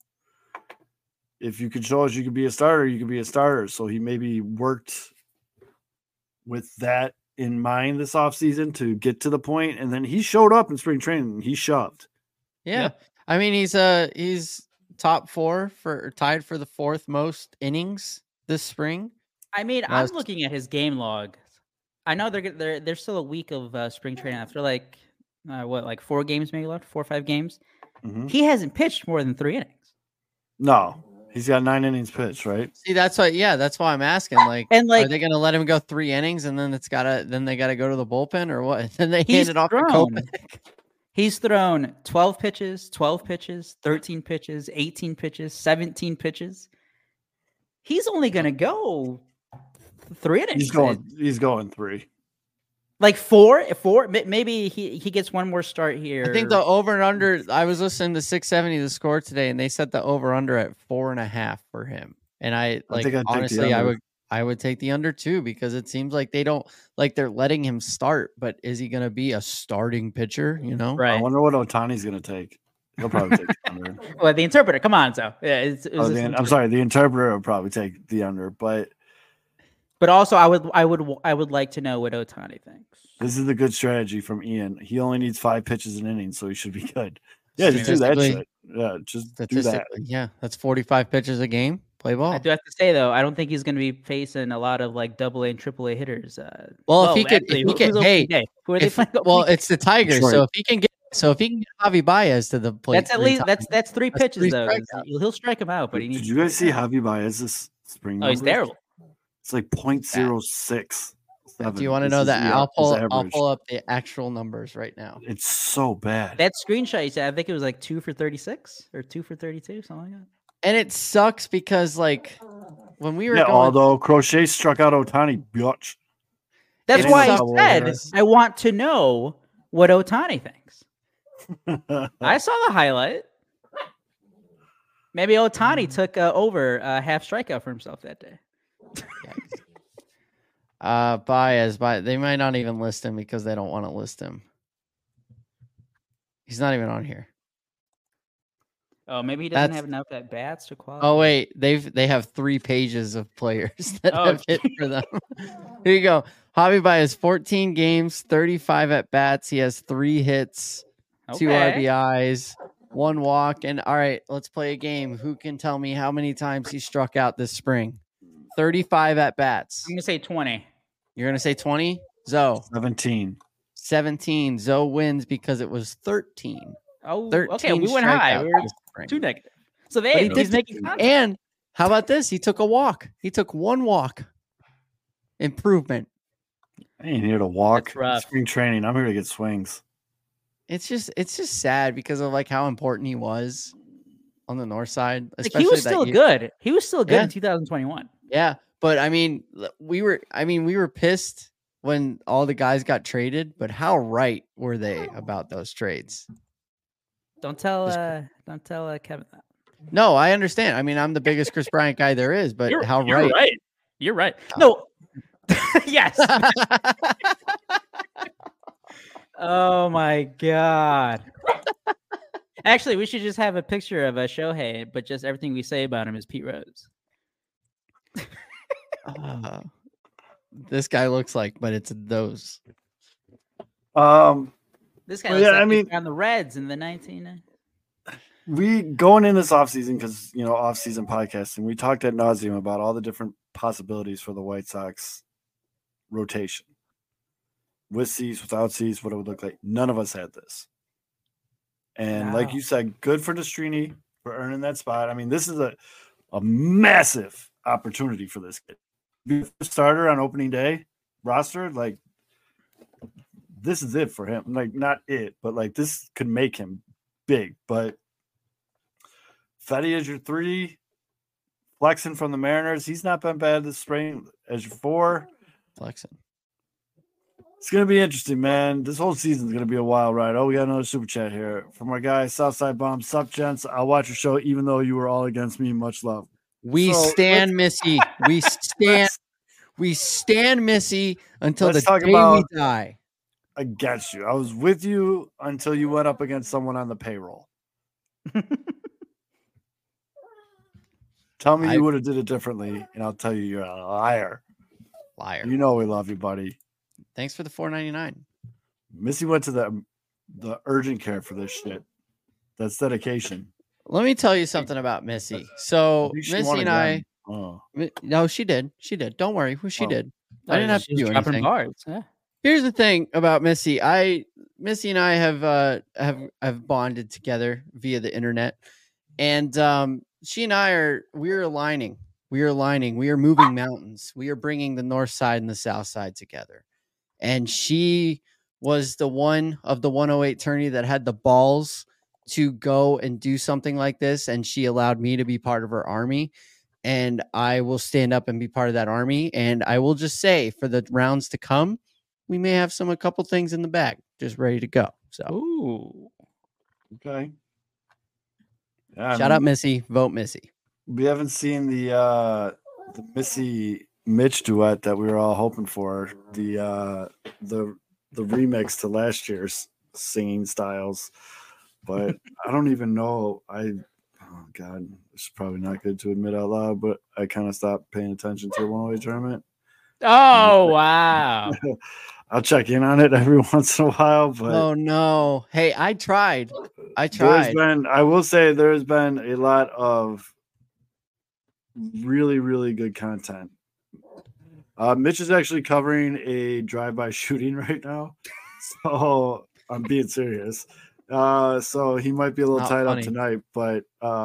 if you could show us you could be a starter, you could be a starter. So he maybe worked with that in mind this offseason to get to the point. And then he showed up in spring training. He shoved. Yeah. Yep. I mean, he's top 4 for tied for the 4th most innings this spring. I mean, I'm Last- looking at his game log. I know they're still a week of spring training after like 4 games maybe left, 4 or 5 games. Mhm. He hasn't pitched more than 3 innings. No, he's got 9 innings pitched, right? See, that's why I'm asking. Like, And are like they going to let him go 3 innings and then they got to go to the bullpen, or what? Then they he's hand it off to thrown, Kopech. he's thrown 12 pitches, 12 pitches, 13 pitches, 18 pitches, 17 pitches. He's only gonna go 3 innings. He's going 3. Like 4. Maybe he gets one more start here. I think the over and under. I was listening to 670 the score today, and they set the over under at 4.5 for him. And I think I'd take the honestly, under. I would take the under too, because it seems like they're letting him start, but is he going to be a starting pitcher? I right. wonder what Ohtani's going to take. He'll probably take the under. Well, the interpreter. Come on, so yeah. I'm sorry, the interpreter will probably take the under, but But also, I would like to know what Ohtani thinks. this is a good strategy from Ian. He only needs 5 pitches an inning, so he should be good. Yeah, just do that Statistically- shit. Yeah, just do that. Statistically, yeah, that's 45 pitches a game. Play ball. I do have to say though, I don't think he's going to be facing a lot of like AA and AAA hitters. Well, if he could, who's opening day? Who are they playing? well, it's the Tigers. Detroit. So if he can get Javi Baez to the plate, That's at least that's 3 That's pitches 3 though. strikeouts. He'll strike him out, but he needs. Did you guys see Javi Baez this spring? Oh, he's numbers? terrible. It's like 0.06. Do you want to know that? I'll pull up the actual numbers right now. It's so bad. That screenshot you said, I think it was like 2 for 36 or 2 for 32, something like that. And it sucks because like when we were Yeah, going, although Crochet struck out Ohtani, bitch. That's It why sucks. I said Yes. I want to know what Ohtani thinks. I saw the highlight. Maybe Ohtani took over a half strikeout for himself that day. Baez, they might not even list him because they don't want to list him. He's not even on here. Oh, maybe he doesn't That's- have enough at bats to qualify. Oh wait, they have 3 pages of players that Oh, have hit for them. Here you go. Javi Baez, 14 games, 35 at bats. He has 3 hits, 2 Okay. RBIs, 1 walk. And all right, let's play a game. Who can tell me how many times he struck out this spring? 35 at bats. I'm gonna say 20. You're gonna say 20? Zoe, 17. 17. Zoe wins because it was 13. Oh, 13 okay. We went high. strikeouts We were this spring. 2 negative. So But he he's did- making contact. And how about this? He took a walk. He took 1 walk. Improvement. I ain't here to walk. That's rough. Spring training. I'm here to get swings. It's just sad because of like how important he was on the north side. Like, Especially he was that still year. good. He was still good Yeah. in 2021. Yeah, but I mean, we were pissed when all the guys got traded. But how right were they about those trades? Don't tell Kevin that. No, I understand. I mean, I'm the biggest Chris Bryant guy there is, but how You're right? You're right. No. Yes. Oh my god. Actually, we should just have a picture of a Shohei, but just everything we say about him is Pete Rose. This guy looks like, but it's those. This guy Well, looks yeah, like I mean- on the Reds in the 19. We going in this offseason because off-season podcasting, we talked ad nauseum about all the different possibilities for the White Sox rotation. With Cease, without Cease, what it would look like. None of us had this. And like Wow. you said, good for Destrini for earning that spot. I mean, this is a massive opportunity for this kid. Be a starter on opening day roster, like this is it for him. Like not it, but like this could make him big. But Fetty as your 3, Flexen from the Mariners. He's not been bad this spring as your 4. Flexing. It's going to be interesting, man. This whole season is going to be a wild ride. Oh, we got another super chat here from our guy, Southside Bomb. Sup, gents? I'll watch your show even though you were all against me. Much love. We So, stand Missy. We stand. We stand Missy until the let's talk day about- we die. Against you. I was with you until you went up against someone on the payroll. Tell me you would have did it differently, and I'll tell you you're a liar. Liar. You know we love you, buddy. Thanks for the $4.99. Missy went to the urgent care for this shit. That's dedication. Let me tell you something about Missy. So think she Missy won and again. I. Oh. No, she did. She did. Don't worry. She Oh. did. I didn't have to do dropping anything. bars. Yeah. Here's the thing about Missy. Missy and I have bonded together via the internet, and she and I we're aligning. We are aligning. We are moving mountains. We are bringing the north side and the south side together. And she was the one of the 108 tourney that had the balls to go and do something like this, and she allowed me to be part of her army. And I will stand up and be part of that army. And I will just say, for the rounds to come, we may have a couple things in the bag just ready to go. So Ooh. Okay. Yeah, shout out Missy, vote Missy. We haven't seen the Missy Mitch duet that we were all hoping for. The remix to last year's singing styles. But I don't even know. Oh God, it's probably not good to admit out loud, but I kind of stopped paying attention to the 108 tournament. Oh wow. I'll check in on it every once in a while, but Oh no. Hey, I tried. I will say there's been a lot of really, really good content. Mitch is actually covering a drive-by shooting right now. So I'm being serious. So he might be a little Not tied funny. up tonight, but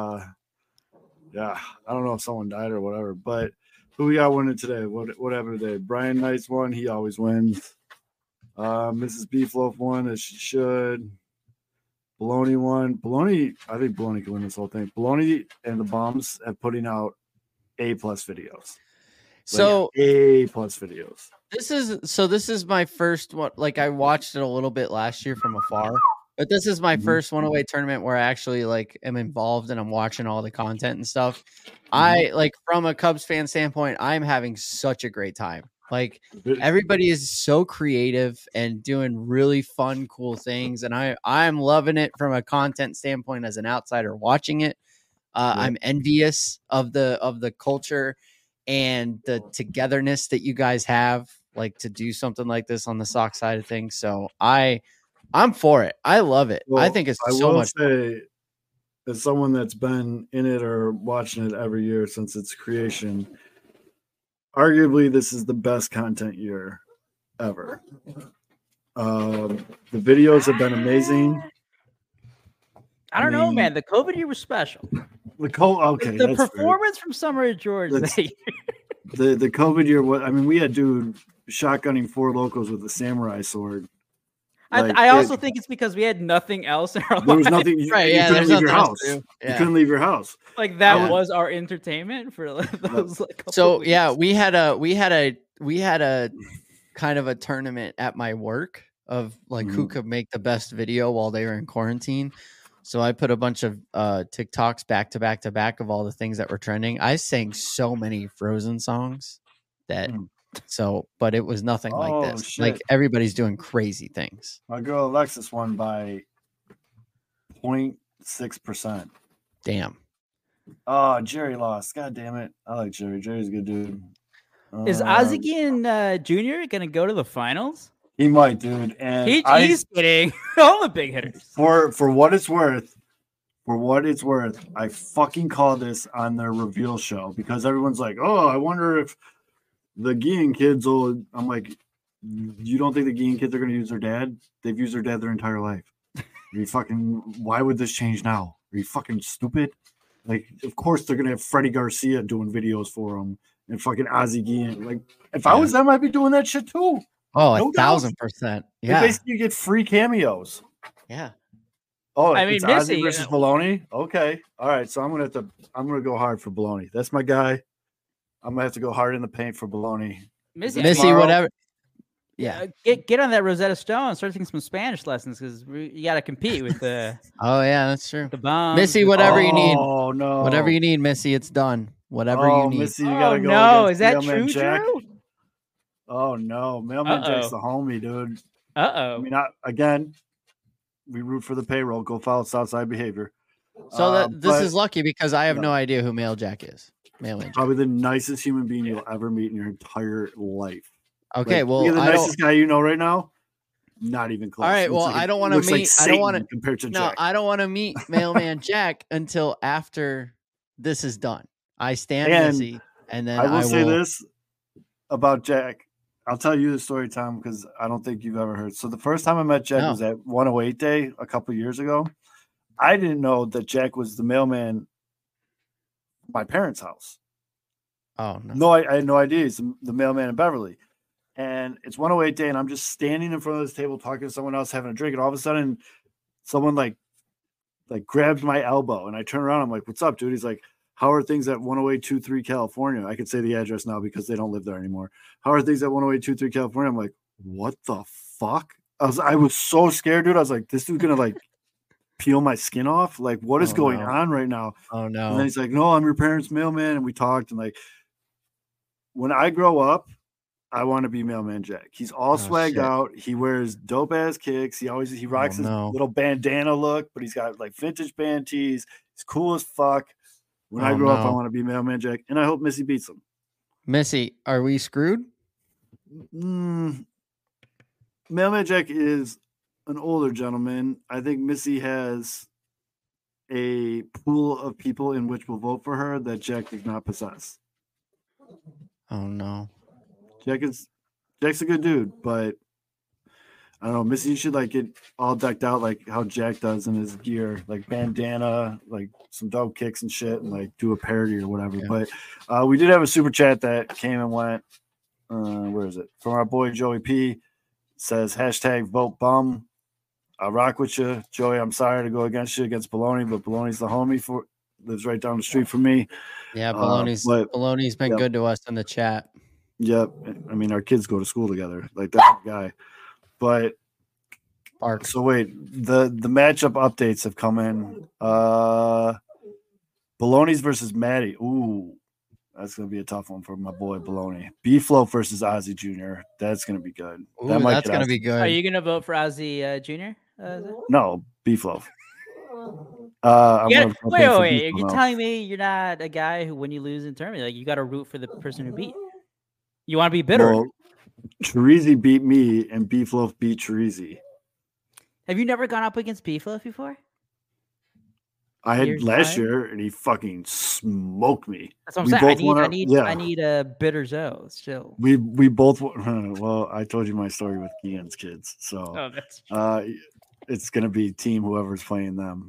yeah, I don't know if someone died or whatever, but who we got winning today? Whatever today. Brian Knights won. He always wins. Mrs. Beefloaf won as she should. Baloney won. I think Baloney can win this whole thing. Baloney and the Bombs have putting out A+ videos. So A+ videos. this is my first one. Like I watched it a little bit last year from afar, but this is my Mhm. first 108 tournament where I actually am involved and I'm watching all the content and stuff. I from a Cubs fan standpoint, I'm having such a great time. Like everybody is so creative and doing really fun, cool things, and I'm loving it from a content standpoint as an outsider watching it. I'm envious of the culture and the togetherness that you guys have, like to do something like this on the Sox side of things. So I'm for it. I love it. I think it's so much. Say, as someone that's been in it or watching it every year since its creation, arguably this is the best content year ever. The videos have been amazing. I don't know, man. The COVID year was special. The that's fair. performance from Summer George. That's- that year- The COVID year. We had dude shotgunning 4 locals with a samurai sword. Like, I also think it's because we had nothing else in our There was life. nothing. You Yeah, couldn't there's leave your nothing else house. to do. You Yeah. couldn't leave your house. Like that Yeah. was our entertainment for those couple So weeks. yeah, we had a kind of a tournament at my work of who could make the best video while they were in quarantine. So I put a bunch of TikToks back to back to back of all the things that were trending. I sang so many Frozen songs that So, but it was nothing like Oh, this. shit. Like everybody's doing crazy things. My girl Alexis won by 0.6%. Damn. Oh, Jerry lost. God damn it. I like Jerry. Jerry's a good dude. Is Ozzie Jr. gonna go to the finals? He might, dude. And He's getting all the big hitters. For what it's worth, I fucking call this on their reveal show because everyone's like, "Oh, I wonder if the Guillen kids will." I'm like, "You don't think the Guillen kids are going to use their dad? They've used their dad their entire life. Why would this change now? Are you fucking stupid? Like, of course they're going to have Freddie Garcia doing videos for them and fucking Ozzie Guillen. Like, if I was them, I'd be doing that shit too. Oh, No doubt. 1,000%. Yeah. Basically, you get free cameos. Yeah. Oh, I mean, it's Ozzie Missy, versus Baloney. Okay, all right. So I'm gonna go hard for Baloney. That's my guy. I'm gonna have to go hard in the paint for Baloney. Missy, tomorrow? Whatever. Yeah. Get on that Rosetta Stone and start taking some Spanish lessons because you got to compete with the Oh yeah, that's true. the bombs. Missy, whatever you need. Oh no, Whatever you need, Missy, it's done. Whatever you need. Missy, you Oh gotta go. no, against is that Mailman true, Jack. Drew? Oh no, Mailman Jack's the homie, dude. I mean, again, we root for the payroll. Go follow Southside Behavior. So this is lucky because I have no idea who Mail Jack is. Mailman Jack. Probably the nicest human being you'll ever meet in your entire life. Okay, Like, well, you're the I nicest guy you know right now. Not even close. All right, well, I don't want to meet. I don't want to compared to No, Jack. I don't want to meet Mailman Jack until after this is done. I stand And Missy, and then I will say this about Jack. I'll tell you the story, Tom, because I don't think you've ever heard. So the first time I met Jack was at 108 Day a couple years ago. I didn't know that Jack was the mailman at my parents' house. Oh no! No, I had no idea. He's the mailman in Beverly. And it's 108 Day, and I'm just standing in front of this table talking to someone else, having a drink, and all of a sudden, someone like grabs my elbow, and I turn around. I'm like, "What's up, dude?" He's like, "How are things at 10823 California?" I could say the address now because they don't live there anymore. How are things at 10823 California? I'm like, "What the fuck?" I was so scared, dude. I was like, "This dude's gonna like peel my skin off. Like, what is going on right now?" Oh no! And then he's like, "No, I'm your parents' mailman," and we talked, and like, when I grow up, I want to be Mailman Jack. He's all swagged out. He wears dope ass kicks. He rocks his little bandana look, but he's got like vintage band tees. He's cool as fuck. When I grow up, I want to be Mailman Jack, and I hope Missy beats him. Missy, are we screwed? Mailman Jack is an older gentleman. I think Missy has a pool of people in which will vote for her that Jack does not possess. Oh no. Jack's a good dude, but I don't know. Missy, you should like get all decked out like how Jack does in his gear, like bandana, like some dope kicks and shit, and like do a parody or whatever. Yeah. But we did have a super chat that came and went. Where is it? From our boy Joey P. It says #vote bum. I rock with you, Joey. I'm sorry to go against you against Baloney, but Baloney's the homie lives right down the street from me. Yeah, Baloney's been good to us in the chat. Yep. I mean, our kids go to school together. Like that guy. But so wait, the matchup updates have come in. Baloney's versus Maddie. Ooh, that's gonna be a tough one for my boy Baloney. B-Flow versus Ozzie Jr. That's gonna be good. Ooh, that's gonna be good. Are you gonna vote for Ozzie Jr.? No, B-Flow. Wait. You're telling me you're not a guy who, when you lose in tournament, like you got to root for the person who beat you? You want to be bitter? Well, Chirizi beat me, and B-Flow beat Chirizi. Have you never gone up against B-Flow before? I had last year, and he fucking smoked me. That's what I'm saying. I need a bitter Zoe still. We both. Well, I told you my story with Guillen's kids, so it's gonna be team whoever's playing them.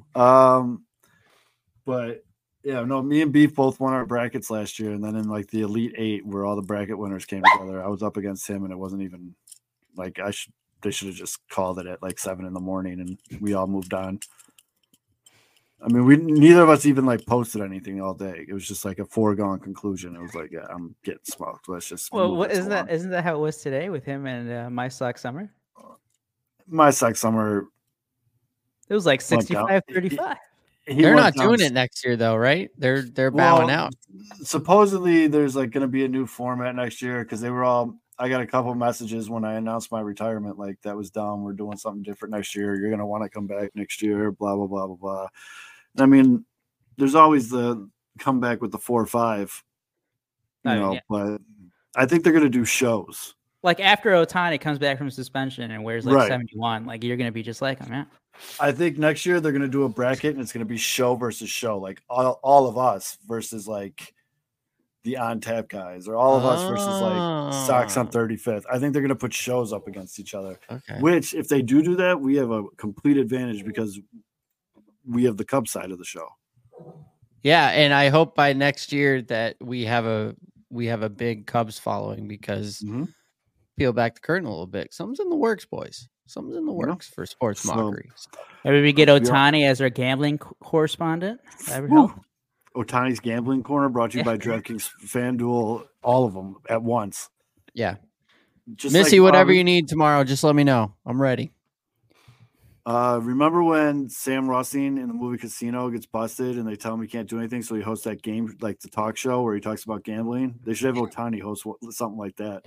But yeah, no, me and Beef both won our brackets last year, and then in like the Elite 8, where all the bracket winners came together, I was up against him, and it wasn't even like they should have just called it at like 7 a.m, and we all moved on. I mean, neither of us even like posted anything all day. It was just like a foregone conclusion. It was like, yeah, I'm getting smoked. Let's just. Well, isn't that how it was today with him and My Sock Summer? My Sock Summer. It was like 65-35. They're not doing it next year, though, right? They're bowing out. Supposedly, there's like going to be a new format next year because they were all. I got a couple of messages when I announced my retirement, like that was dumb. We're doing something different next year. You're going to want to come back next year. Blah blah blah blah blah. I mean, there's always the comeback with the 4 or 5, but I think they're going to do shows. Like after Ohtani comes back from suspension and wears like 71, like you're going to be just like him, yeah. I think next year they're going to do a bracket and it's going to be show versus show, like all of us versus like the on tap guys, or all of us versus like Sox on 35th. I think they're going to put shows up against each other. Okay. Which, if they do that, we have a complete advantage because we have the Cubs side of the show. Yeah, and I hope by next year that we have a big Cubs following because peel back the curtain a little bit. Something's in the works, boys. Something's in the works for sports mockery. Maybe we get Ohtani as our gambling correspondent. That would help. Ohtani's Gambling Corner brought to you by DraftKings, FanDuel, all of them at once. Yeah. Just Missy, whatever you need tomorrow, just let me know. I'm ready. Remember when Sam Rothstein in the movie Casino gets busted and they tell him he can't do anything, so he hosts that game, like the talk show where he talks about gambling? They should have Ohtani host something like that.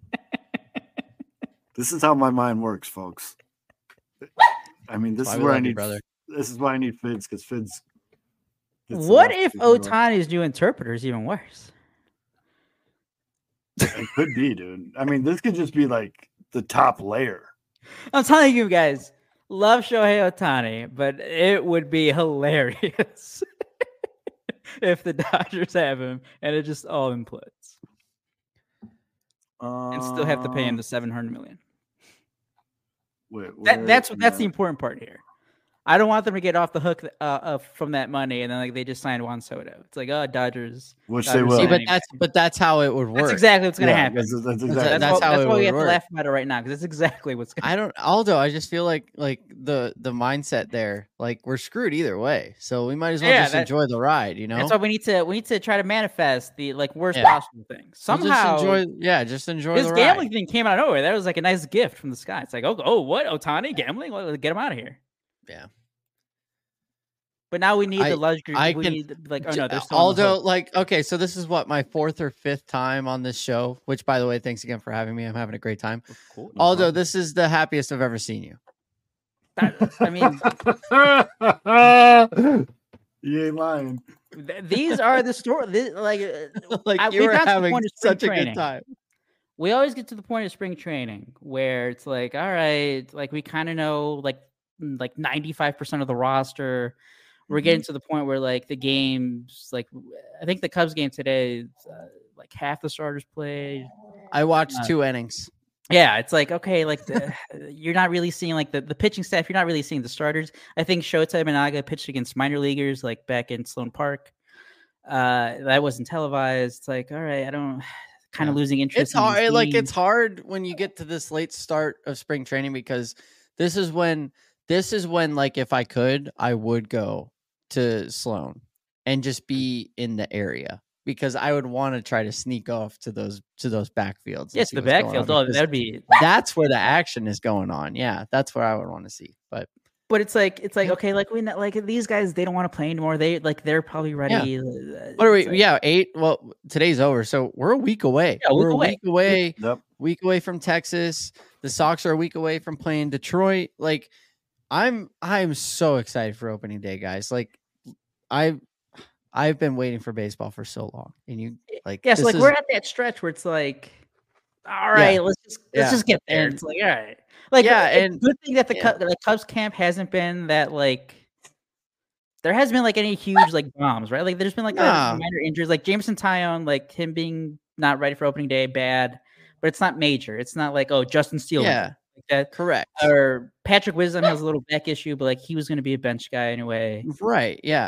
This is how my mind works, folks. I mean, this is where I need brother. This is why I need Fids, because Fids. What if Ohtani's new interpreter is even worse? It could be, dude. I mean, this could just be like the top layer. I'm telling you guys, love Shohei Ohtani, but it would be hilarious if the Dodgers have him and it just all implodes. And still have to pay him the $700 million. That's the important part here. I don't want them to get off the hook from that money, and then like they just signed Juan Soto. It's like, Dodgers, which Dodgers they will. See, but that's how it would work. That's exactly what's going to happen. That's why we have to laugh about it right now, because that's exactly what's going to happen. Aldo, I just feel like the mindset there, like we're screwed either way. So we might as well just enjoy the ride, you know? That's why we need to try to manifest the like worst possible thing. Somehow just enjoy this the ride. gambling thing came out of nowhere. That was like a nice gift from the sky. It's like, what? Ohtani gambling? Well, get him out of here. Yeah. But now we need the luxury. There's Aldo, like, okay, so this is what, my 4th or 5th time on this show, which, by the way, thanks again for having me. I'm having a great time. Cool. Aldo, this is the happiest I've ever seen you. I mean, you ain't lying. These are the stories. You were having such a good time. We always get to the point of spring training where it's like, all right, like we kind of know like 95% of the roster. We're getting to the point where like the games, like I think the Cubs game today, like half the starters played. I watched 2 innings. Yeah, it's like, okay, like you're not really seeing like the pitching staff. You're not really seeing the starters. I think Shota Imanaga pitched against minor leaguers like back in Sloan Park. That wasn't televised. It's like, all right, I don't kind of losing interest. It's hard. Like it's hard when you get to this late start of spring training because this is when like if I could, I would go to Sloan and just be in the area because I would want to try to sneak off to those backfields. Yes, the backfield. Oh, that'd be. That's where the action is going on. Yeah, that's where I would want to see. But it's like okay, like we like these guys, they don't want to play anymore. They're probably ready. Yeah. What are we? Like, 8. Well, today's over, so we're a week away. Yeah, we're a week away. Yep. Week away from Texas. The Sox are a week away from playing Detroit. Like, I'm so excited for opening day, guys. Like, I've been waiting for baseball for so long, and you like yes, like we're at that stretch where it's like, all right, let's just get there. It's like, all right, like and good thing that the Cubs camp hasn't been that like there hasn't been like any huge like bombs, right? Like there's been like minor injuries, like Jameson Taillon, like him being not ready for opening day, bad, but it's not major. It's not like Justin Steele. Yeah. That. Correct. Or Patrick Wisdom has a little back issue, but like he was going to be a bench guy anyway. Right. Yeah.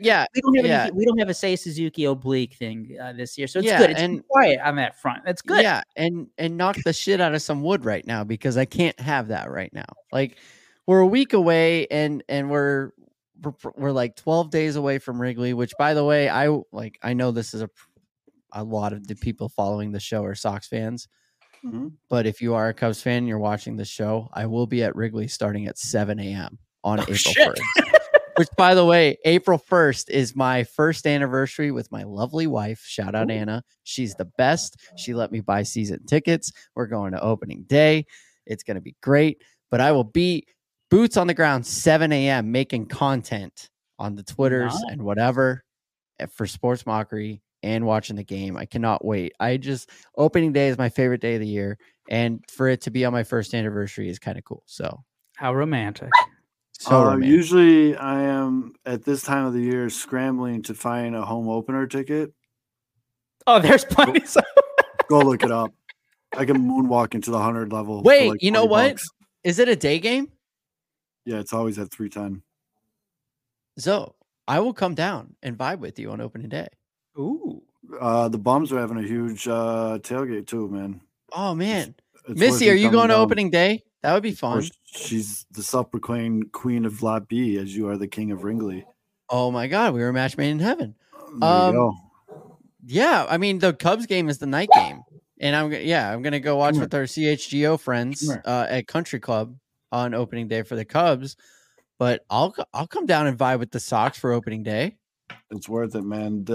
We don't have a Say Suzuki oblique thing this year, so it's good. It's quiet on that front. That's good. Yeah, and knock the shit out of some wood right now because I can't have that right now. Like we're a week away, and we're like 12 days away from Wrigley. Which, by the way, I know this is a lot of the people following the show are Sox fans. Mm-hmm. But if you are a Cubs fan, you're watching the show, I will be at Wrigley starting at 7 a.m. on April 1st. Which, by the way, April 1st is my first anniversary with my lovely wife. Shout out Anna. She's the best. She let me buy season tickets. We're going to opening day. It's going to be great. But I will be boots on the ground 7 a.m. making content on the Twitters and whatever for Sports Mockery and watching the game. I cannot wait. Opening day is my favorite day of the year. And for it to be on my first anniversary is kind of cool. So How romantic. Usually I am at this time of the year scrambling to find a home opener ticket. Oh, there's plenty. Go look it up. I can moonwalk into the 100 level. Wait, like you know what? $20. Is it a day game? Yeah, it's always at 3:10. So I will come down and vibe with you on opening day. Ooh. The Bums are having a huge tailgate too, man. Oh man. It's Missy, worth are you coming going to down. opening day? That would be Of fun. course, she's the self-proclaimed queen of Lot B, as you are the king of Ringley. Oh my God, we were a match made in heaven. There you go. Yeah, I mean the Cubs game is the night game, and I'm gonna go watch with our CHGO friends at Country Club on opening day for the Cubs. But I'll come down and vibe with the Sox for opening day. It's worth it, man.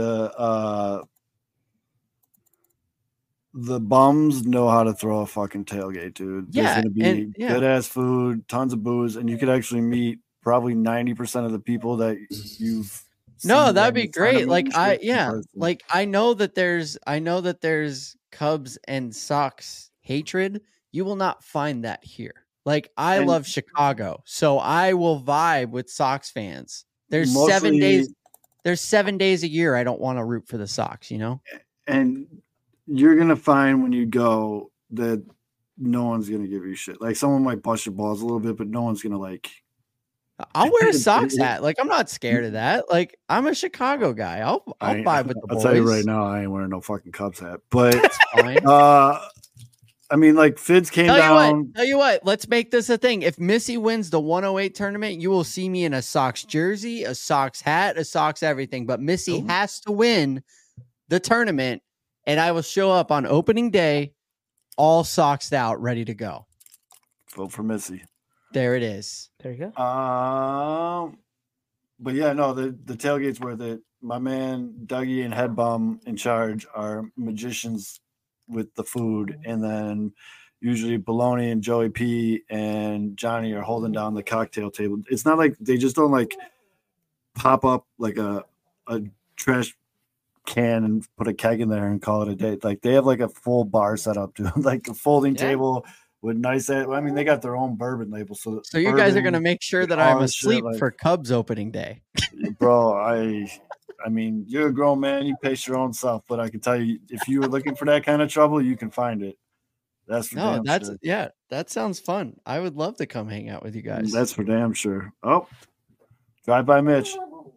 The Bums know how to throw a fucking tailgate, dude. There's gonna be good ass food, tons of booze, and you could actually meet probably 90% of the people that you've. No, seen that'd in be the great. tournament I know that there's Cubs and Sox hatred. You will not find that here. Like I love Chicago, so I will vibe with Sox fans. There's 7 days. There's 7 days a year I don't want to root for the Sox, you know? And you're going to find when you go that no one's going to give you shit. Like someone might bust your balls a little bit, but no one's going to like. I'll wear a Sox hat. Like I'm not scared of that. Like I'm a Chicago guy. I'll vibe with the boys. I'll tell you right now, I ain't wearing no fucking Cubs hat. But it's fine. I mean, like Fids came down. Tell you what, let's make this a thing. If Missy wins the 108 tournament, you will see me in a Sox jersey, a Sox hat, a Sox everything. But Missy has to win the tournament, and I will show up on opening day, all Soxed out, ready to go. Vote for Missy. There it is. There you go. But yeah, no, the tailgate's worth it. My man Dougie and Headbum in charge are magicians with the food, and then usually Baloney and Joey P and Johnny are holding down the cocktail table. It's not like they just don't like pop up like a trash can and put a keg in there and call it a day. Like they have like a full bar set up, dude. Like a folding table with nice. I mean, they got their own bourbon label. So you guys are gonna make sure that I'm asleep for Cubs opening day, bro. I mean, you're a grown man. You pace your own self, but I can tell you, if you were looking for that kind of trouble, you can find it. That's for damn sure. That sounds fun. I would love to come hang out with you guys. That's for damn sure. Oh, drive by Mitch.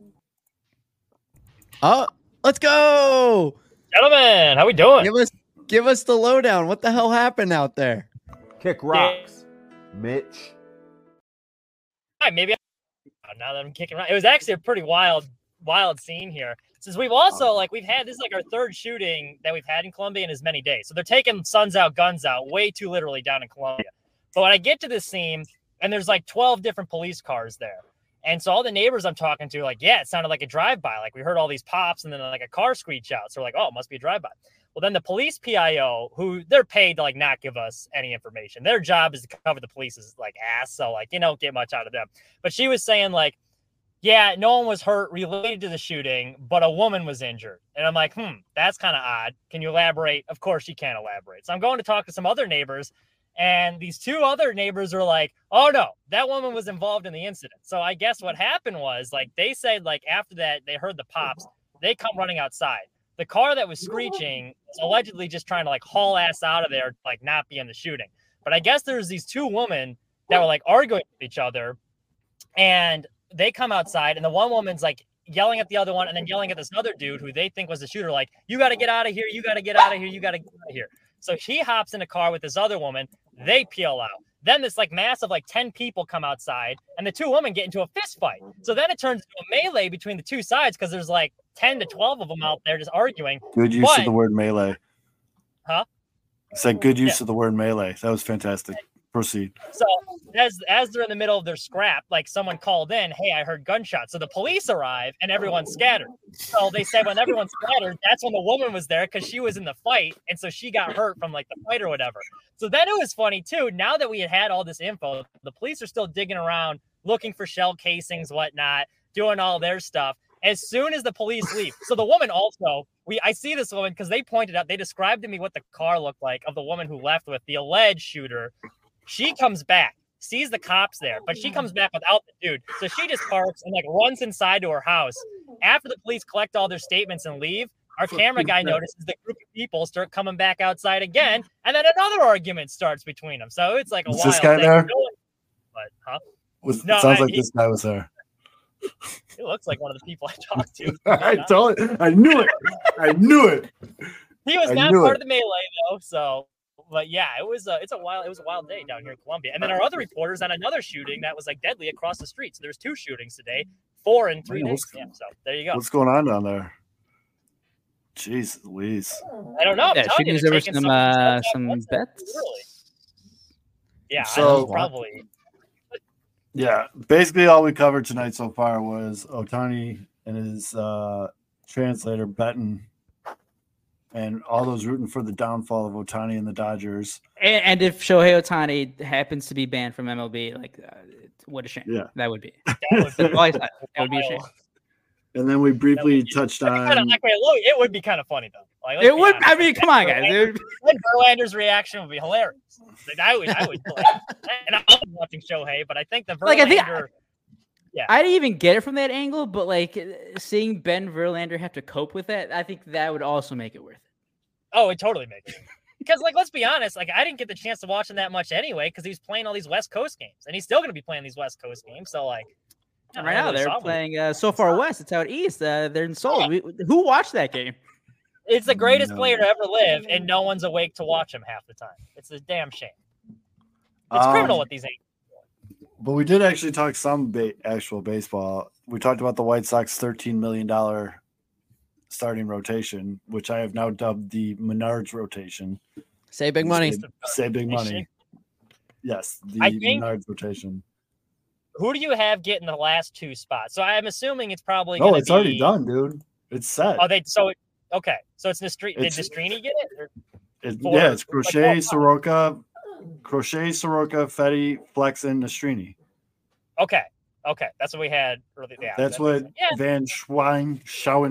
Oh, let's go, gentlemen. How we doing? Give us the lowdown. What the hell happened out there? Kick rocks, Mitch. All right, maybe now that I'm kicking around, it was actually a pretty wild scene here. Since we've also we've had this is like our third shooting that we've had in Columbia in as many days. So they're taking suns out, guns out way too literally down in Columbia. But when I get to this scene and there's like 12 different police cars there. And so all the neighbors I'm talking to, like, yeah, it sounded like a drive-by. Like we heard all these pops and then like a car screech out. So we're like, oh, it must be a drive-by. Well, then the police PIO, who they're paid to like not give us any information. Their job is to cover the police's like ass. So like you don't get much out of them. But she was saying like, yeah, no one was hurt related to the shooting, but a woman was injured. And I'm like, that's kind of odd. Can you elaborate? Of course she can't elaborate. So I'm going to talk to some other neighbors, and these two other neighbors are like, oh no, that woman was involved in the incident. So I guess what happened was like, they said like after that, they heard the pops, they come running outside. The car that was screeching was allegedly just trying to like haul ass out of there, like not be in the shooting. But I guess there's these two women that were like arguing with each other, and they come outside, and the one woman's like yelling at the other one and then yelling at this other dude who they think was the shooter, like, you got to get out of here. You got to get out of here. You got to get out of here. So he hops in a car with this other woman. They peel out. Then this like mass of like 10 people come outside, and the two women get into a fist fight. So then it turns into a melee between the two sides because there's like 10 to 12 of them out there just arguing. Good use of the word melee. Huh? It's like good use of the word melee. That was fantastic. Proceed. So as they're in the middle of their scrap, like someone called in, hey, I heard gunshots. So the police arrive and everyone's scattered. So they said when everyone's scattered, that's when the woman was there because she was in the fight. And so she got hurt from like the fight or whatever. So then it was funny too. Now that we had all this info, the police are still digging around, looking for shell casings, whatnot, doing all their stuff. As soon as the police leave. So the woman also, I see this woman because they pointed out, they described to me what the car looked like of the woman who left with the alleged shooter. She comes back, sees the cops there, but she comes back without the dude. So she just parks and like runs inside to her house. After the police collect all their statements and leave, our camera guy notices the group of people start coming back outside again, and then another argument starts between them. So it's like a wild this guy thing. there? No, sounds like this guy was there. It looks like one of the people I talked to. I knew it. I knew it. He was not part of the melee though, so. But yeah, it was a wild day down here in Columbia. And then our other reporters on another shooting that was like deadly across the street. So there's 2 shootings today, 4 in 3 days. Yeah, so there you go. What's going on down there? Jeez Louise. I don't know. Yeah, shootings over some bets. Really. Yeah, So probably. Yeah, basically all we covered tonight so far was Ohtani and his translator betting, and all those rooting for the downfall of Ohtani and the Dodgers. And if Shohei Ohtani happens to be banned from MLB, like, what a shame. Yeah. That would be. That would be a shame. And then we briefly touched on. It would be kind of funny, though. Like, it would. I mean, come on, guys. Verlander's reaction would be hilarious. Like, I would play. And I love watching Shohei, but I think the Verlander. Yeah, I didn't even get it from that angle, but like seeing Ben Verlander have to cope with that, I think that would also make it worth it. Oh, it totally makes it. Because, like, let's be honest, like, I didn't get the chance to watch him that much anyway because he's playing all these West Coast games, and he's still going to be playing these West Coast games. So, like, right now they're playing so far west. It's out east. They're in Seoul. Who watched that game? It's the greatest player to ever live, and no one's awake to watch him half the time. It's a damn shame. It's criminal what these ain't. But we did actually talk some actual baseball. We talked about the White Sox $13 million starting rotation, which I have now dubbed the Menards rotation. Say big money. Say big money. Yes, the Menards rotation. Who do you have getting the last 2 spots? So I'm assuming it's probably no, it's already done, dude. It's set. Okay. So it's Nastrini. Did Nastrini get it? Yeah, it's Crochet, Soroka, Fetty, Flexen, Nastrini. Okay, that's what we had early. Yeah, that's what Van Schwing.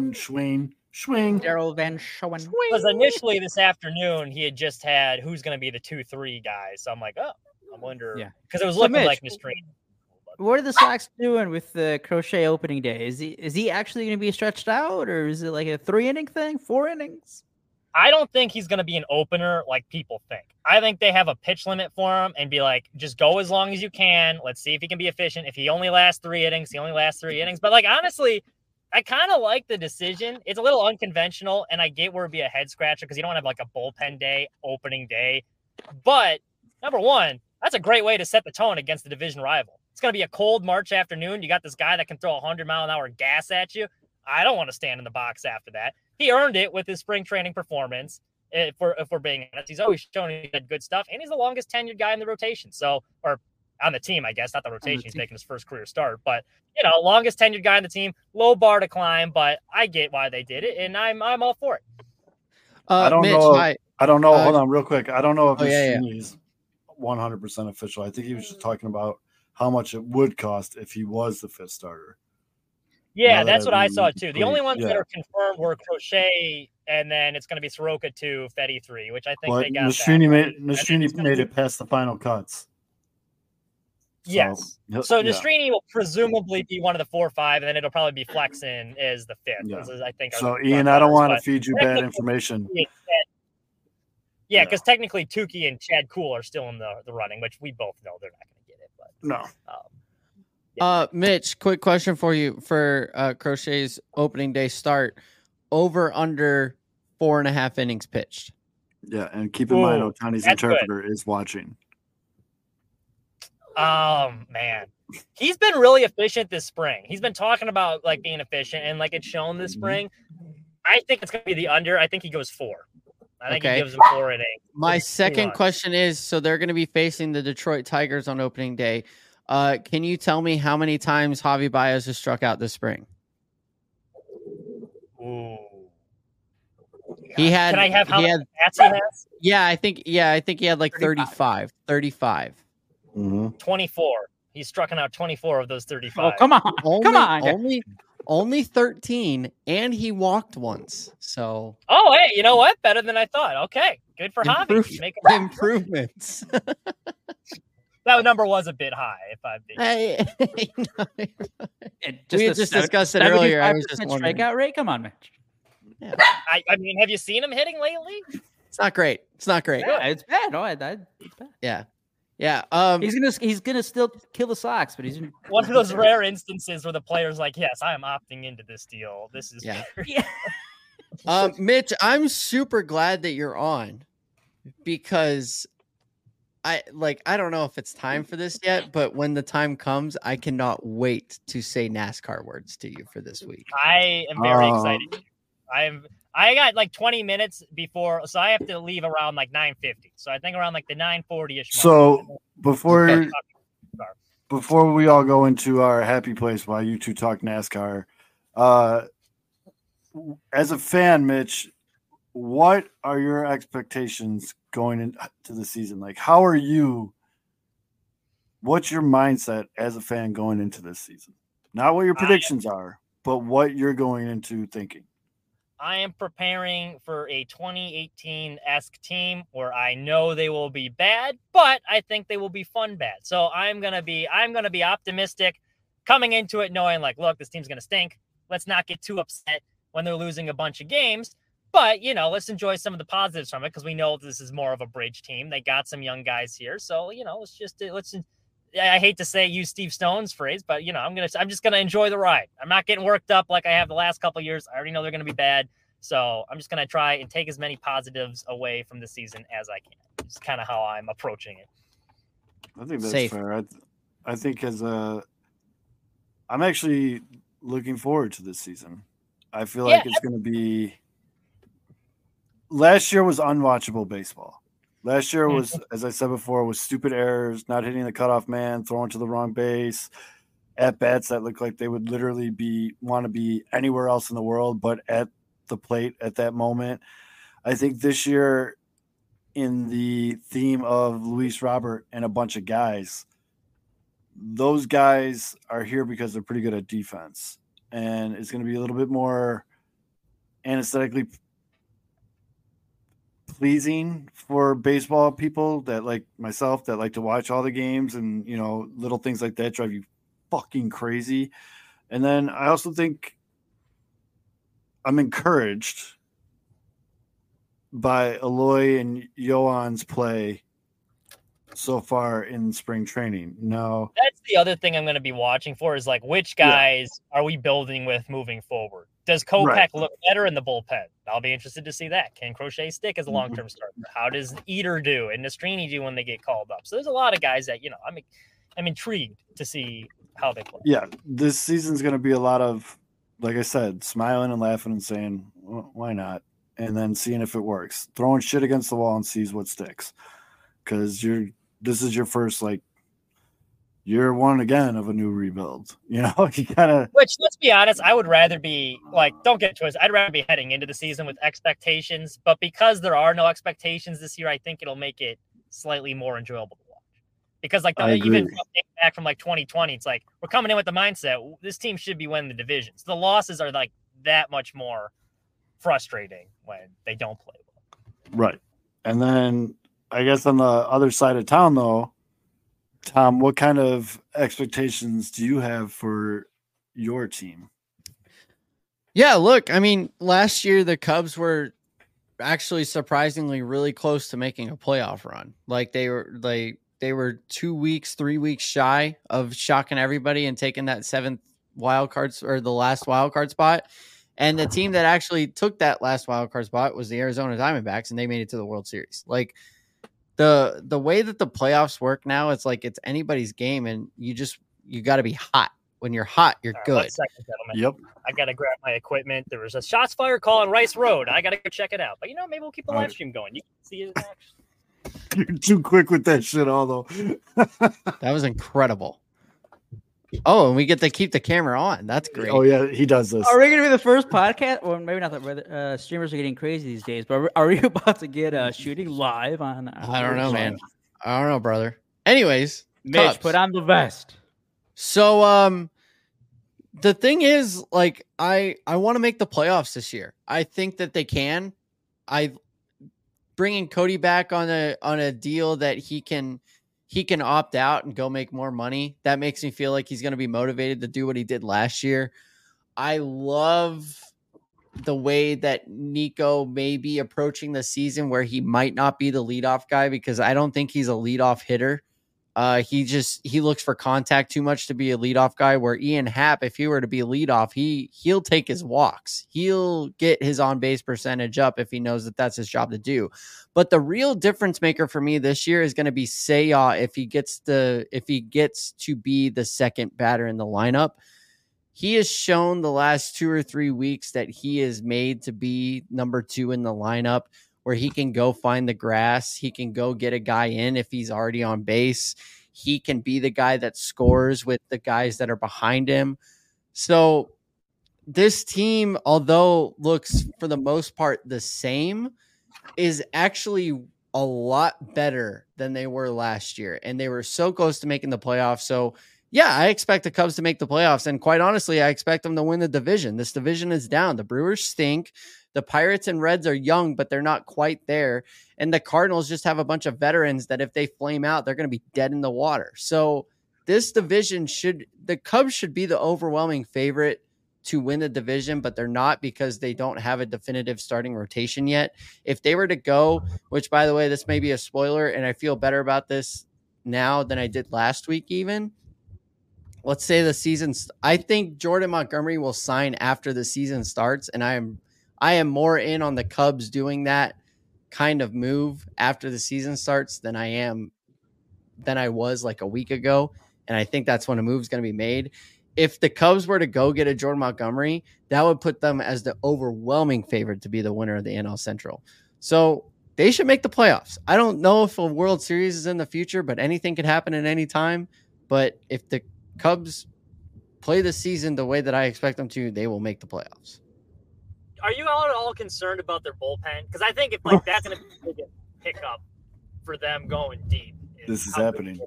Daryl Van Schwing. Because initially this afternoon he had just had who's going to be the 2-3 guys. So I'm like, I wonder. Yeah, because it was looking like Nastrini. What are the Sox doing with the Crochet opening day? Is he actually going to be stretched out, or is it like a 3-inning thing, 4 innings? I don't think he's going to be an opener like people think. I think they have a pitch limit for him and be like, just go as long as you can. Let's see if he can be efficient. If he only lasts 3 innings, he only lasts 3 innings. But, like, honestly, I kind of like the decision. It's a little unconventional, and I get where it'd be a head scratcher because you don't have, like, a bullpen day, opening day. But, number one, that's a great way to set the tone against the division rival. It's going to be a cold March afternoon. You got this guy that can throw 100-mile-an-hour gas at you. I don't want to stand in the box after that. He earned it with his spring training performance. If we're being honest, he's always shown he had good stuff, and he's the longest tenured guy in the rotation. So, or on the team, I guess, not the rotation. He's making his first career start, but longest tenured guy on the team. Low bar to climb, but I get why they did it, and I'm all for it. I don't know. I don't know. Hold on, real quick. I don't know if is 100% official. I think he was just talking about how much it would cost if he was the 5th starter. Yeah, that's what I saw too. The only ones that are confirmed were Crochet, and then it's going to be Soroka 2, Fetty 3, which I think they got. Nastrini made it past the final cuts. Yes. So Nastrini will presumably be one of the 4 or 5, and then it'll probably be Flexen as the 5th. Yeah. I think. So Ian, I don't want to feed you bad information. Yeah, because technically Tukey and Chad Kuhl are still in the running, which we both know they're not going to get it. But no. Mitch, quick question for you for Crochet's opening day start. Over under 4.5 innings pitched. Yeah, and keep in mind Ohtani's interpreter is watching. Man. He's been really efficient this spring. He's been talking about like being efficient, and like it's shown this spring. I think it's gonna be the under. I think he goes 4. I think Okay. he gives them 4 innings. My Maybe 2 second runs. question is, so they're going to be facing the Detroit Tigers on opening day. Can you tell me how many times Javi Baez has struck out this spring? Ooh. He had. Can I have how he many had, bats he has? Yeah, I think he had like 35. 35. Mm-hmm. 24. He's struck out 24 of those 35. Oh, come on. Come on. Only 13, and he walked once. So Oh, hey, you know what? Better than I thought. Okay, good for Javi. Make improvements. that number was a bit high, if I'm being. We had just discussed it earlier. I was just wondering. Strikeout rate. Come on, Mitch. Yeah. I mean, have you seen him hitting lately? It's not great. It's not great. Yeah, it's bad. Oh, it's bad. Yeah. Yeah. He's gonna still kill the Sox, but he's One of those rare instances where the player's like, "Yes, I am opting into this deal. This is Yeah. yeah. Mitch, I'm super glad that you're on because I don't know if it's time for this yet, but when the time comes, I cannot wait to say NASCAR words to you for this week. I am very excited. I got like 20 minutes before, so I have to leave around like 9:50. So I think around like the 9:40ish. So before Okay. we all go into our happy place while you two talk NASCAR, as a fan, Mitch, what are your expectations going into the season? Like, how are you? What's your mindset as a fan going into this season? Not what your predictions are, but what you're going into thinking. I am preparing for a 2018-esque team where I know they will be bad, but I think they will be fun bad. So I'm gonna be optimistic coming into it, knowing like, look, this team's gonna stink. Let's not get too upset when they're losing a bunch of games. But let's enjoy some of the positives from it because we know this is more of a bridge team. They got some young guys here, so let's. I hate to use Steve Stone's phrase, but I'm just gonna enjoy the ride. I'm not getting worked up like I have the last couple of years. I already know they're gonna be bad, so I'm just gonna try and take as many positives away from the season as I can. It's kind of how I'm approaching it. I think that's fair. I think I'm actually looking forward to this season. I feel like it's going to be. Last year was unwatchable baseball. Last year was, as I said before, was stupid errors, not hitting the cutoff man, throwing to the wrong base, at bats that look like they would literally want to be anywhere else in the world, but at the plate at that moment. I think this year, in the theme of Luis Robert and a bunch of guys, those guys are here because they're pretty good at defense, and it's going to be a little bit more aesthetically pleasing for baseball people that like myself that like to watch all the games, and little things like that drive you fucking crazy. And then I also think I'm encouraged by Eloy and Yohan's play so far in spring training. No, that's the other thing I'm going to be watching for is like which guys are we building with moving forward? Does Kopech look better in the bullpen? I'll be interested to see that. Can Crochet stick as a long-term starter? How does Eater do and Nastrini do when they get called up? So there's a lot of guys that I'm intrigued to see how they play. Yeah, this season's going to be a lot of, like I said, smiling and laughing and saying, well, why not? And then seeing if it works. Throwing shit against the wall and sees what sticks. Because this is your first, year one again of a new rebuild. You kind of. Which, let's be honest, I would rather be, don't get twisted. I'd rather be heading into the season with expectations. But because there are no expectations this year, I think it'll make it slightly more enjoyable to watch. Because, even back from 2020, it's like we're coming in with the mindset this team should be winning the divisions. The losses are that much more frustrating when they don't play well. Right. And then I guess on the other side of town, though, Tom, what kind of expectations do you have for your team? Yeah, look, last year the Cubs were actually surprisingly really close to making a playoff run. They were 2 weeks, 3 weeks shy of shocking everybody and taking that seventh wild card or the last wild card spot. And the team that actually took that last wild card spot was the Arizona Diamondbacks, and they made it to the World Series. The way that the playoffs work now, it's it's anybody's game, and you got to be hot. When you're hot, you're All right, good. 1 second, gentlemen. Yep. I gotta grab my equipment. There was a shots fired call on Rice Road. I gotta go check it out. But maybe we'll keep the All live right. stream going. You can see it in action. You're too quick with that shit, although. That was incredible. Oh, and we get to keep the camera on. That's great. Oh yeah, he does this. Are we gonna be the first podcast? Well, maybe not. That streamers are getting crazy these days. But are we about to get shooting live on? I don't know, man. I don't know, brother. Anyways, Mitch, Cubs. put on the vest. So, the thing is, like, I want to make the playoffs this year. I think that they can. Bringing Cody back on a deal that he can opt out and go make more money. That makes me feel like he's going to be motivated to do what he did last year. I love the way that Nico may be approaching the season where he might not be the leadoff guy, because I don't think he's a leadoff hitter. He looks for contact too much to be a leadoff guy, where Ian Happ, if he were to be a leadoff, he'll take his walks. He'll get his on-base percentage up if he knows that that's his job to do. But the real difference maker for me this year is going to be Seiya if he gets to be the second batter in the lineup. He has shown the last 2 or 3 weeks that he is made to be number 2 in the lineup, where he can go find the grass. He can go get a guy in if he's already on base. He can be the guy that scores with the guys that are behind him. So this team, although looks for the most part the same, is actually a lot better than they were last year. And they were so close to making the playoffs. So yeah, I expect the Cubs to make the playoffs. And quite honestly, I expect them to win the division. This division is down. The Brewers stink. The Pirates and Reds are young, but they're not quite there. And the Cardinals just have a bunch of veterans that if they flame out, they're going to be dead in the water. So this division the Cubs should be the overwhelming favorite to win the division, but they're not, because they don't have a definitive starting rotation yet. If they were to go, which by the way, this may be a spoiler, and I feel better about this now than I did last week even. Let's say the season, I think Jordan Montgomery will sign after the season starts, and I am more in on the Cubs doing that kind of move after the season starts than I was like a week ago. And I think that's when a move is going to be made. If the Cubs were to go get a Jordan Montgomery, that would put them as the overwhelming favorite to be the winner of the NL Central. So they should make the playoffs. I don't know if a World Series is in the future, but anything could happen at any time. But if the Cubs play the season the way that I expect them to, they will make the playoffs. Are you at all concerned about their bullpen? Because I think if that's going to be a big pickup for them going deep. This is happening.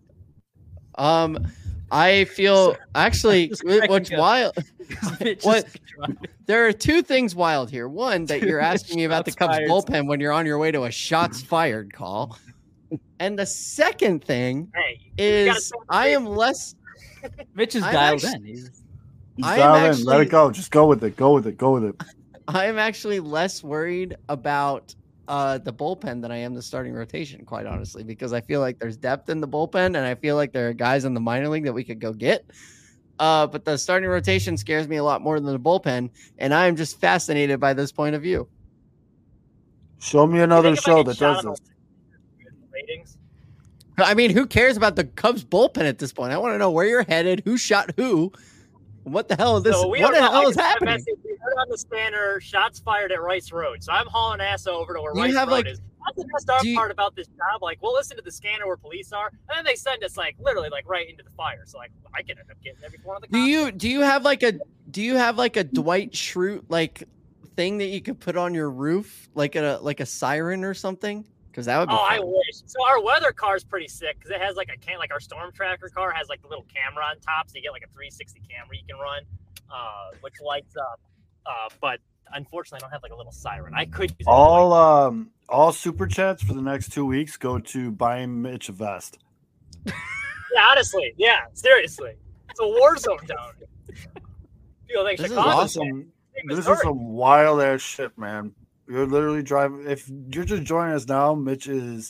I feel actually what's wild. There are two things wild here. One, that you're asking me about the Cubs bullpen when you're on your way to a shots fired call. And the second thing is I am less. Mitch is dialed in. He's dialed in. Let it go. Just go with it. Go with it. Go with it. I am actually less worried about the bullpen than I am the starting rotation, quite honestly, because I feel like there's depth in the bullpen, and I feel like there are guys in the minor league that we could go get. But the starting rotation scares me a lot more than the bullpen, and I am just fascinated by this point of view. Show me another show that does this. Ratings? I mean, who cares about the Cubs bullpen at this point? I want to know where you're headed, who shot who. What the hell is this? So what the hell is happening? We heard on the scanner, shots fired at Rice Road. So I'm hauling ass over to where Rice Road is. That's the best part about this job. Like, we'll listen to the scanner where police are, and then they send us literally right into the fire. So I can end up getting there before the cops. Do you have like a Dwight Schrute thing that you could put on your roof, like a siren or something? Because that would be fun. I wish. So our weather car is pretty sick because it has our storm tracker car has the little camera on top, so you get a 360 camera you can run, which lights up. But unfortunately, I don't have a little siren. I could use all super chats for the next 2 weeks go to buying Mitch a vest. Yeah, honestly, seriously, it's a war zone down here. This is awesome. This is some wild ass shit, man. You're literally driving. If you're just joining us now, Mitch is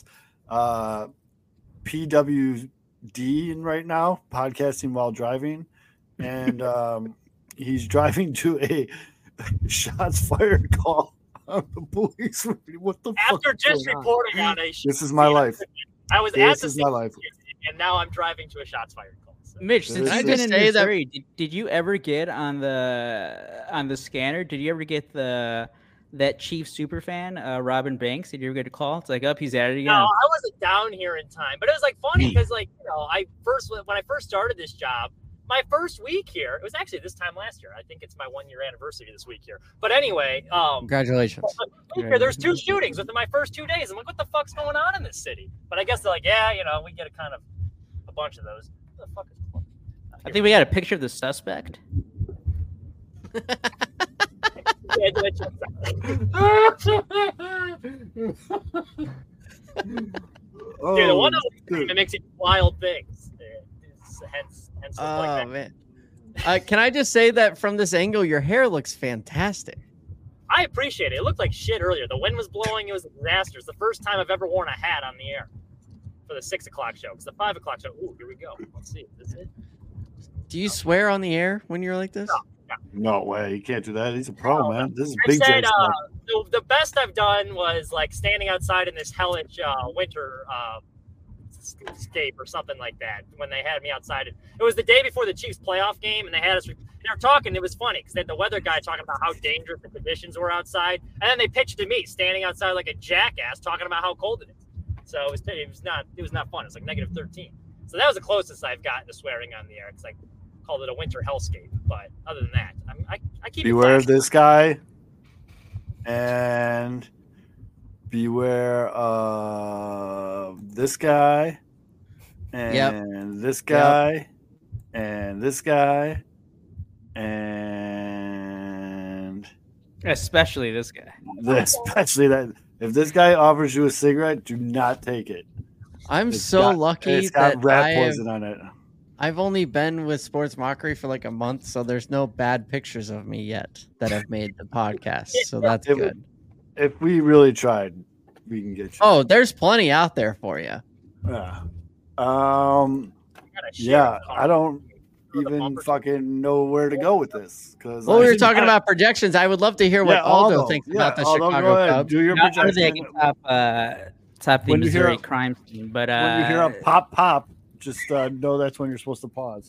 PWD right now, podcasting while driving, and he's driving to a shots fired call on the police. What the fuck? After just reporting on a this is my life. I was this at the is my life, and now I'm driving to a shots fired call. So. Mitch, since Can I you've been just in say that- Missouri, did you ever get on the scanner? Did you ever get that Chief super fan, Robin Banks? Did you ever get a call? It's like, up, he's at it again. No, I wasn't down here in time, but it was like funny because like when I first started this job, my first week here, it was actually this time last year. I think it's my 1 year anniversary this week here. But anyway, Congratulations. there's 2 shootings within my first 2 days. I'm like, what the fuck's going on in this city? But I guess they're like, yeah, we get a bunch of those. What the fuck is the fuck? I think we got a picture of the suspect. Yeah, Oh, dude, the one dude. that makes you do wild things. Hence stuff like Oh that. man. Can I just say that from this angle, your hair looks fantastic. I appreciate it. It looked like shit earlier. The wind was blowing. It was a disaster. It's the first time I've ever worn a hat on the air for the 6 o'clock show. Because the 5 o'clock show. Ooh, here we go. Let's see. Is this it? Do you swear on the air when you're like this? No way, you can't do that. He's a pro, man. This is I big said J stuff. the best I've done was like standing outside in this hellish winter escape or something like that when they had me outside. It was the day before the Chiefs playoff game, and they had us. They were talking. It was funny because they had the weather guy talking about how dangerous the conditions were outside, and then they pitched to me standing outside like a jackass talking about how cold it is. So it was not fun. It was like -13. So that was the closest I've gotten to swearing on the air. It's like called it a winter hellscape. But other than that, I keep Beware it of this guy, and beware of this guy, and this guy, and this guy, and Especially this guy. especially that. If this guy offers you a cigarette, do not take it. I'm It's so got- lucky It's got that rat poison on it. I've only been with Sports Mockery for like a month, so there's no bad pictures of me yet that have made the podcast. So that's It- good. If we really tried, we can get you. Oh, there's plenty out there for you. Yeah. Gotta share Yeah, a car. I don't Throw the even bumper. fucking know where to go with this because Well, we were talking about projections. I would love to hear what Aldo thinks about the Chicago go ahead. Cubs. Do your Not only they projection. can top the When you hear Missouri a- crime scene, but When you hear a pop pop, just know that's when you're supposed to pause.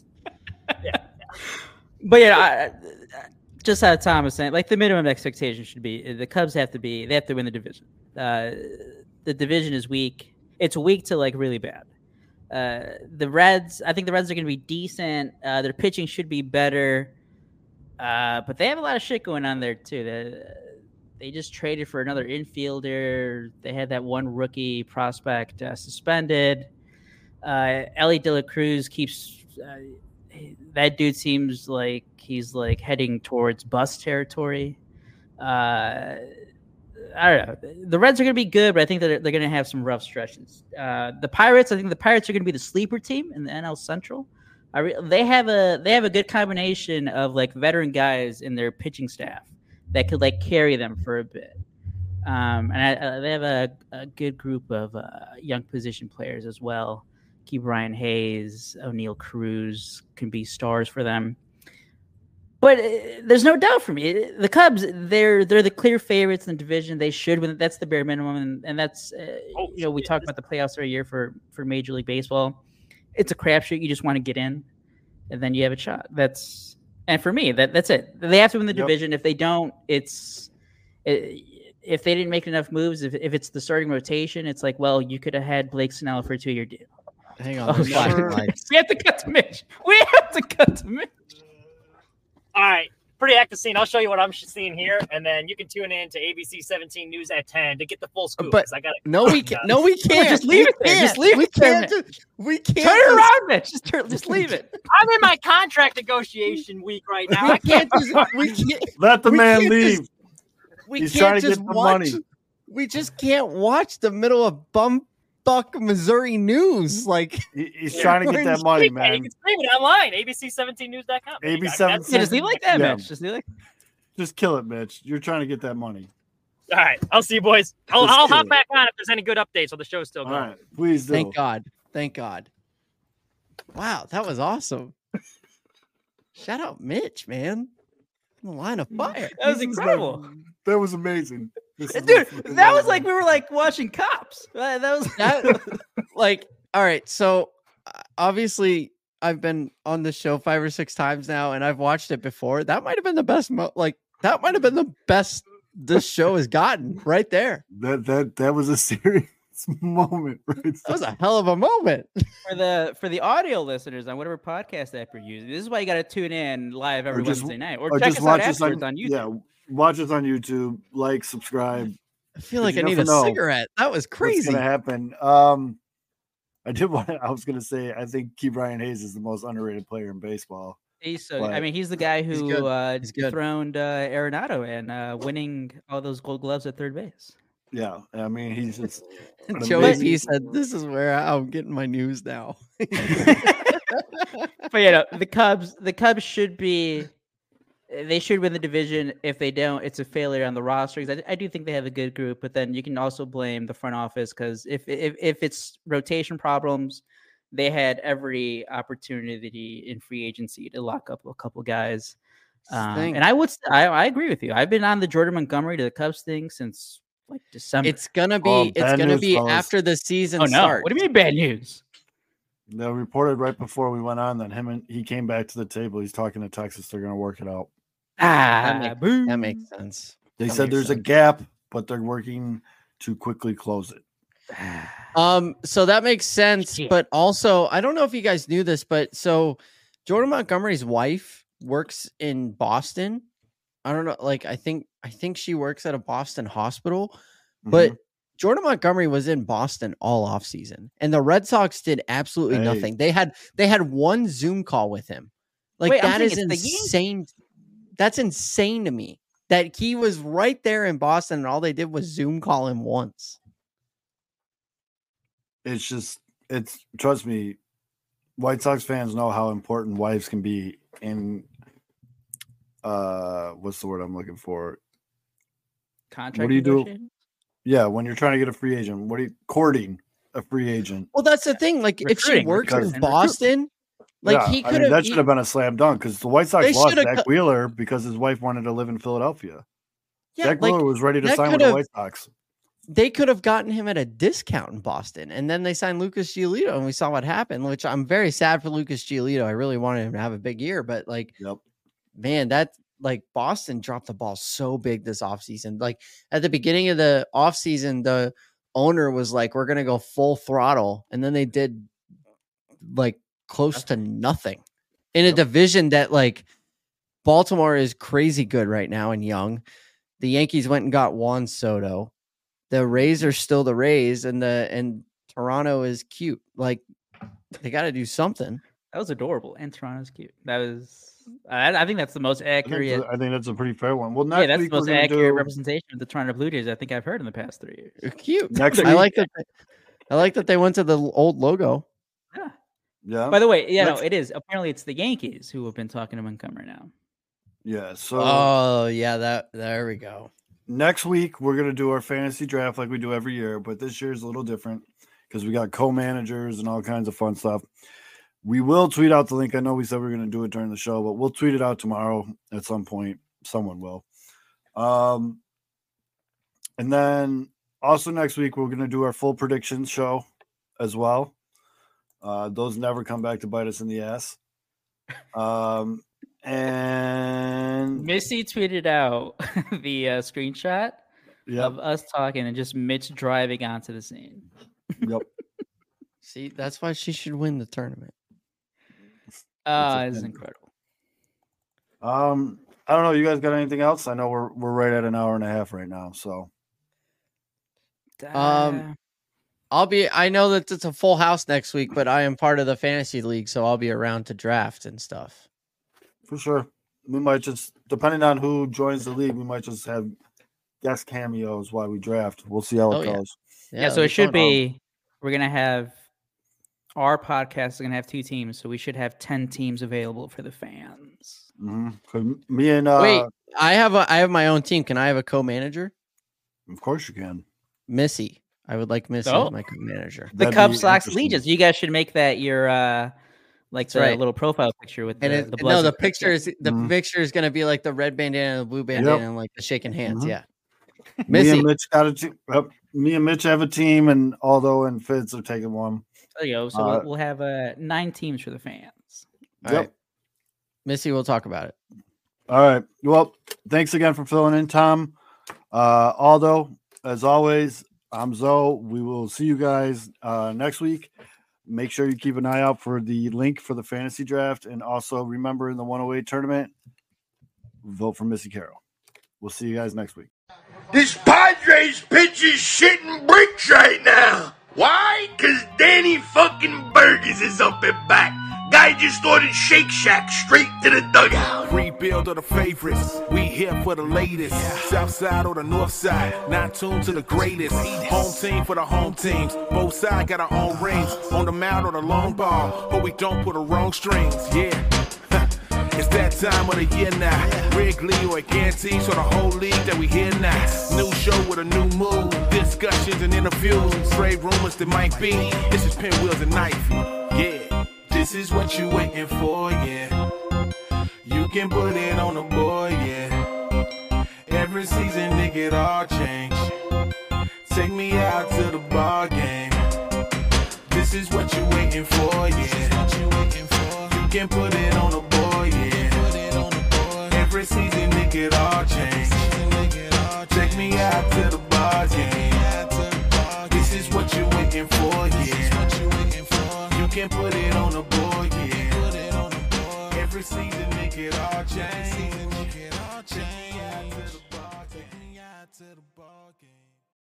But yeah, just how Tom was saying, like the minimum expectation should be the Cubs they have to win the division. The division is weak. It's weak to like really bad. The Reds, I think the Reds are going to be decent. Their pitching should be better, but they have a lot of shit going on there too. They just traded for another infielder. They had that one rookie prospect suspended. Ellie De La Cruz keeps. That dude seems like he's like heading towards bust territory. I don't know. The Reds are going to be good, but I think that they're going to have some rough stretches. The Pirates, I think the Pirates are going to be the sleeper team in the NL Central. They have a good combination of like veteran guys in their pitching staff that could like carry them for a bit. And they have a good group of young position players as well. Keep Ryan Hayes, O'Neal Cruz can be stars for them. But there's no doubt for me. The Cubs, they're the clear favorites in the division. They should win. That's the bare minimum, and that's we talk about the playoffs every year for Major League Baseball. It's a crapshoot. You just want to get in, and then you have a shot. And for me, that's it. They have to win the division. If they don't, if they didn't make enough moves, if it's the starting rotation, it's like, well, you could have had Blake Snell for a 2-year deal. Hang on. Oh, there's flashing fuck. lights. We have to cut to Mitch. All right, pretty active scene. I'll show you what I'm seeing here, and then you can tune in to ABC 17 News at 10 to get the full scoop. But 'cause I got No, we can't. No, we can't. just leave We it there. Just can't. leave we it there, can't. We can't. Turn it around, Mitch. Just leave it. I'm in my contract negotiation week right now. We can't. We can't. Let the We man can't leave. just- We He's can't trying to just get the watch. money. We just can't watch the middle of bumfuck Missouri news. Like He's trying to get that money, You man. can stream it online, ABC17news.com. AB7. Yeah, just leave it like that, Yeah. Mitch. Just leave it. Just kill it, Mitch. You're trying to get that money. All right, I'll see you boys. I'll Just hop kidding. back on if there's any good updates while the show's still All going. right, please do. thank God. Thank God. Wow, that was awesome. Shout out Mitch, man. In the line of fire. That was This is incredible. That was amazing. This is Dude, fucking that was amazing. like we were like watching Cops. That was That, like, all right. So obviously, I've been on the show 5 or 6 times now, and I've watched it before. That might have been the best. That might have been the best this show has gotten right there. That was a serious moment. Right? That was a hell of a moment. For the audio listeners on whatever podcast app you're using, this is why you got to tune in live every Wednesday night, or check us out afterwards on YouTube. Yeah, watch us on YouTube. Like, subscribe. I feel like I need a cigarette. That was crazy. What's gonna happen? I was gonna say I think Ke'Bryan Hayes is the most underrated player in baseball. He's the guy who dethroned Arenado and winning all those Gold Gloves at third base. Yeah, I mean he's just. Joey P said, "This is where I'm getting my news now." But the Cubs should be. They should win the division. If they don't, it's a failure on the roster. I do think they have a good group, but then you can also blame the front office because if it's rotation problems, they had every opportunity in free agency to lock up a couple guys. And I agree with you. I've been on the Jordan Montgomery to the Cubs thing since like December. It's gonna be after the season starts. What do you mean bad news? They reported right before we went on that he came back to the table. He's talking to Texas. They're going to work it out. That makes sense. They said there's a gap, but they're working to quickly close it. So that makes sense. Shit. But also, I don't know if you guys knew this, but so Jordan Montgomery's wife works in Boston. I don't know. Like, I think she works at a Boston hospital, but Jordan Montgomery was in Boston all offseason, and the Red Sox did absolutely nothing. They had one Zoom call with him. Like, Wait, that is insane. That's insane to me that he was right there in Boston, and all they did was Zoom call him once. Trust me, White Sox fans know how important wives can be in what's the word I'm looking for? Contract. What do you do? Yeah, when you're trying to get a free agent, courting a free agent? Well, that's the thing. Like, if she works in Boston, he could have. That should have been a slam dunk because the White Sox lost Zach Wheeler because his wife wanted to live in Philadelphia. Yeah, Zach Wheeler was ready to sign with the White Sox. They could have gotten him at a discount in Boston, and then they signed Lucas Giolito, and we saw what happened. Which I'm very sad for Lucas Giolito. I really wanted him to have a big year, but man, that. Like, Boston dropped the ball so big this offseason. Like, at the beginning of the offseason, the owner was like, we're going to go full throttle. And then they did like close to nothing in a division that, like, Baltimore is crazy good right now and young. The Yankees went and got Juan Soto. The Rays are still the Rays, and Toronto is cute. Like, they got to do something. That was adorable. And Toronto's cute. That was... I think that's the most accurate. I think that's a pretty fair one. Well, that's the most accurate representation of the Toronto Blue Jays I think I've heard in the past 3 years. Cute. Next week, I like that they went to the old logo. Yeah. By the way, it is. Apparently, it's the Yankees who have been talking to Montgomery now. Yeah. So. There we go. Next week we're gonna do our fantasy draft like we do every year, but this year is a little different because we got co-managers and all kinds of fun stuff. We will tweet out the link. I know we said we were going to do it during the show, but we'll tweet it out tomorrow at some point. Someone will. And then also next week, we're going to do our full predictions show as well. Those never come back to bite us in the ass. And Missy tweeted out the screenshot of us talking and just Mitch driving onto the scene. Yep. See, that's why she should win the tournament. It's incredible. I don't know. You guys got anything else? I know we're right at an hour and a half right now. So, I know that it's a full house next week, but I am part of the fantasy league, so I'll be around to draft and stuff. For sure. We might just, depending on who joins the league, we might just have guest cameos while we draft. We'll see how it goes. Yeah, so it should be, we're going to have, our podcast is going to have 2 teams, so we should have 10 teams available for the fans. Mm-hmm. Me and wait, I have my own team. Can I have a co-manager? Of course you can. Missy. I would like Missy as my co-manager. The Cubs, Sox, Legions. You guys should make that your little profile picture with the no, the picture is picture is going to be like the red bandana and the blue bandana and like the shaking hands. Yeah. Missy. Me and Mitch got a team. Me and Mitch have a team, and Aldo and Fitz are taking one. There you go. So we'll have 9 teams for the fans. All right. Missy, we'll talk about it. All right. Well, thanks again for filling in, Tom. Aldo, as always, I'm Zoe. We will see you guys next week. Make sure you keep an eye out for the link for the fantasy draft. And also remember, in the 108 tournament, vote for Missy Carroll. We'll see you guys next week. This Padres pitch is shitting bricks right now. Why? Because Danny fucking Burgess is up and back. Guy just ordered Shake Shack straight to the dugout. Rebuild of the favorites. We here for the latest. South side or the north side. Not tuned to the greatest. Home team for the home teams. Both sides got our own rings. On the mound or the long ball. But we don't put the wrong strings. Yeah. It's that time of the year now. Wrigley or Gantes or the whole league that we hear now. New show with a new mood. Discussions and interviews. Trade rumors that might be. This is Pinwheels and Knife. Yeah. This is what you waiting for, yeah. You can put it on the board, yeah. Every season, nigga, it all change. Take me out to the bar game.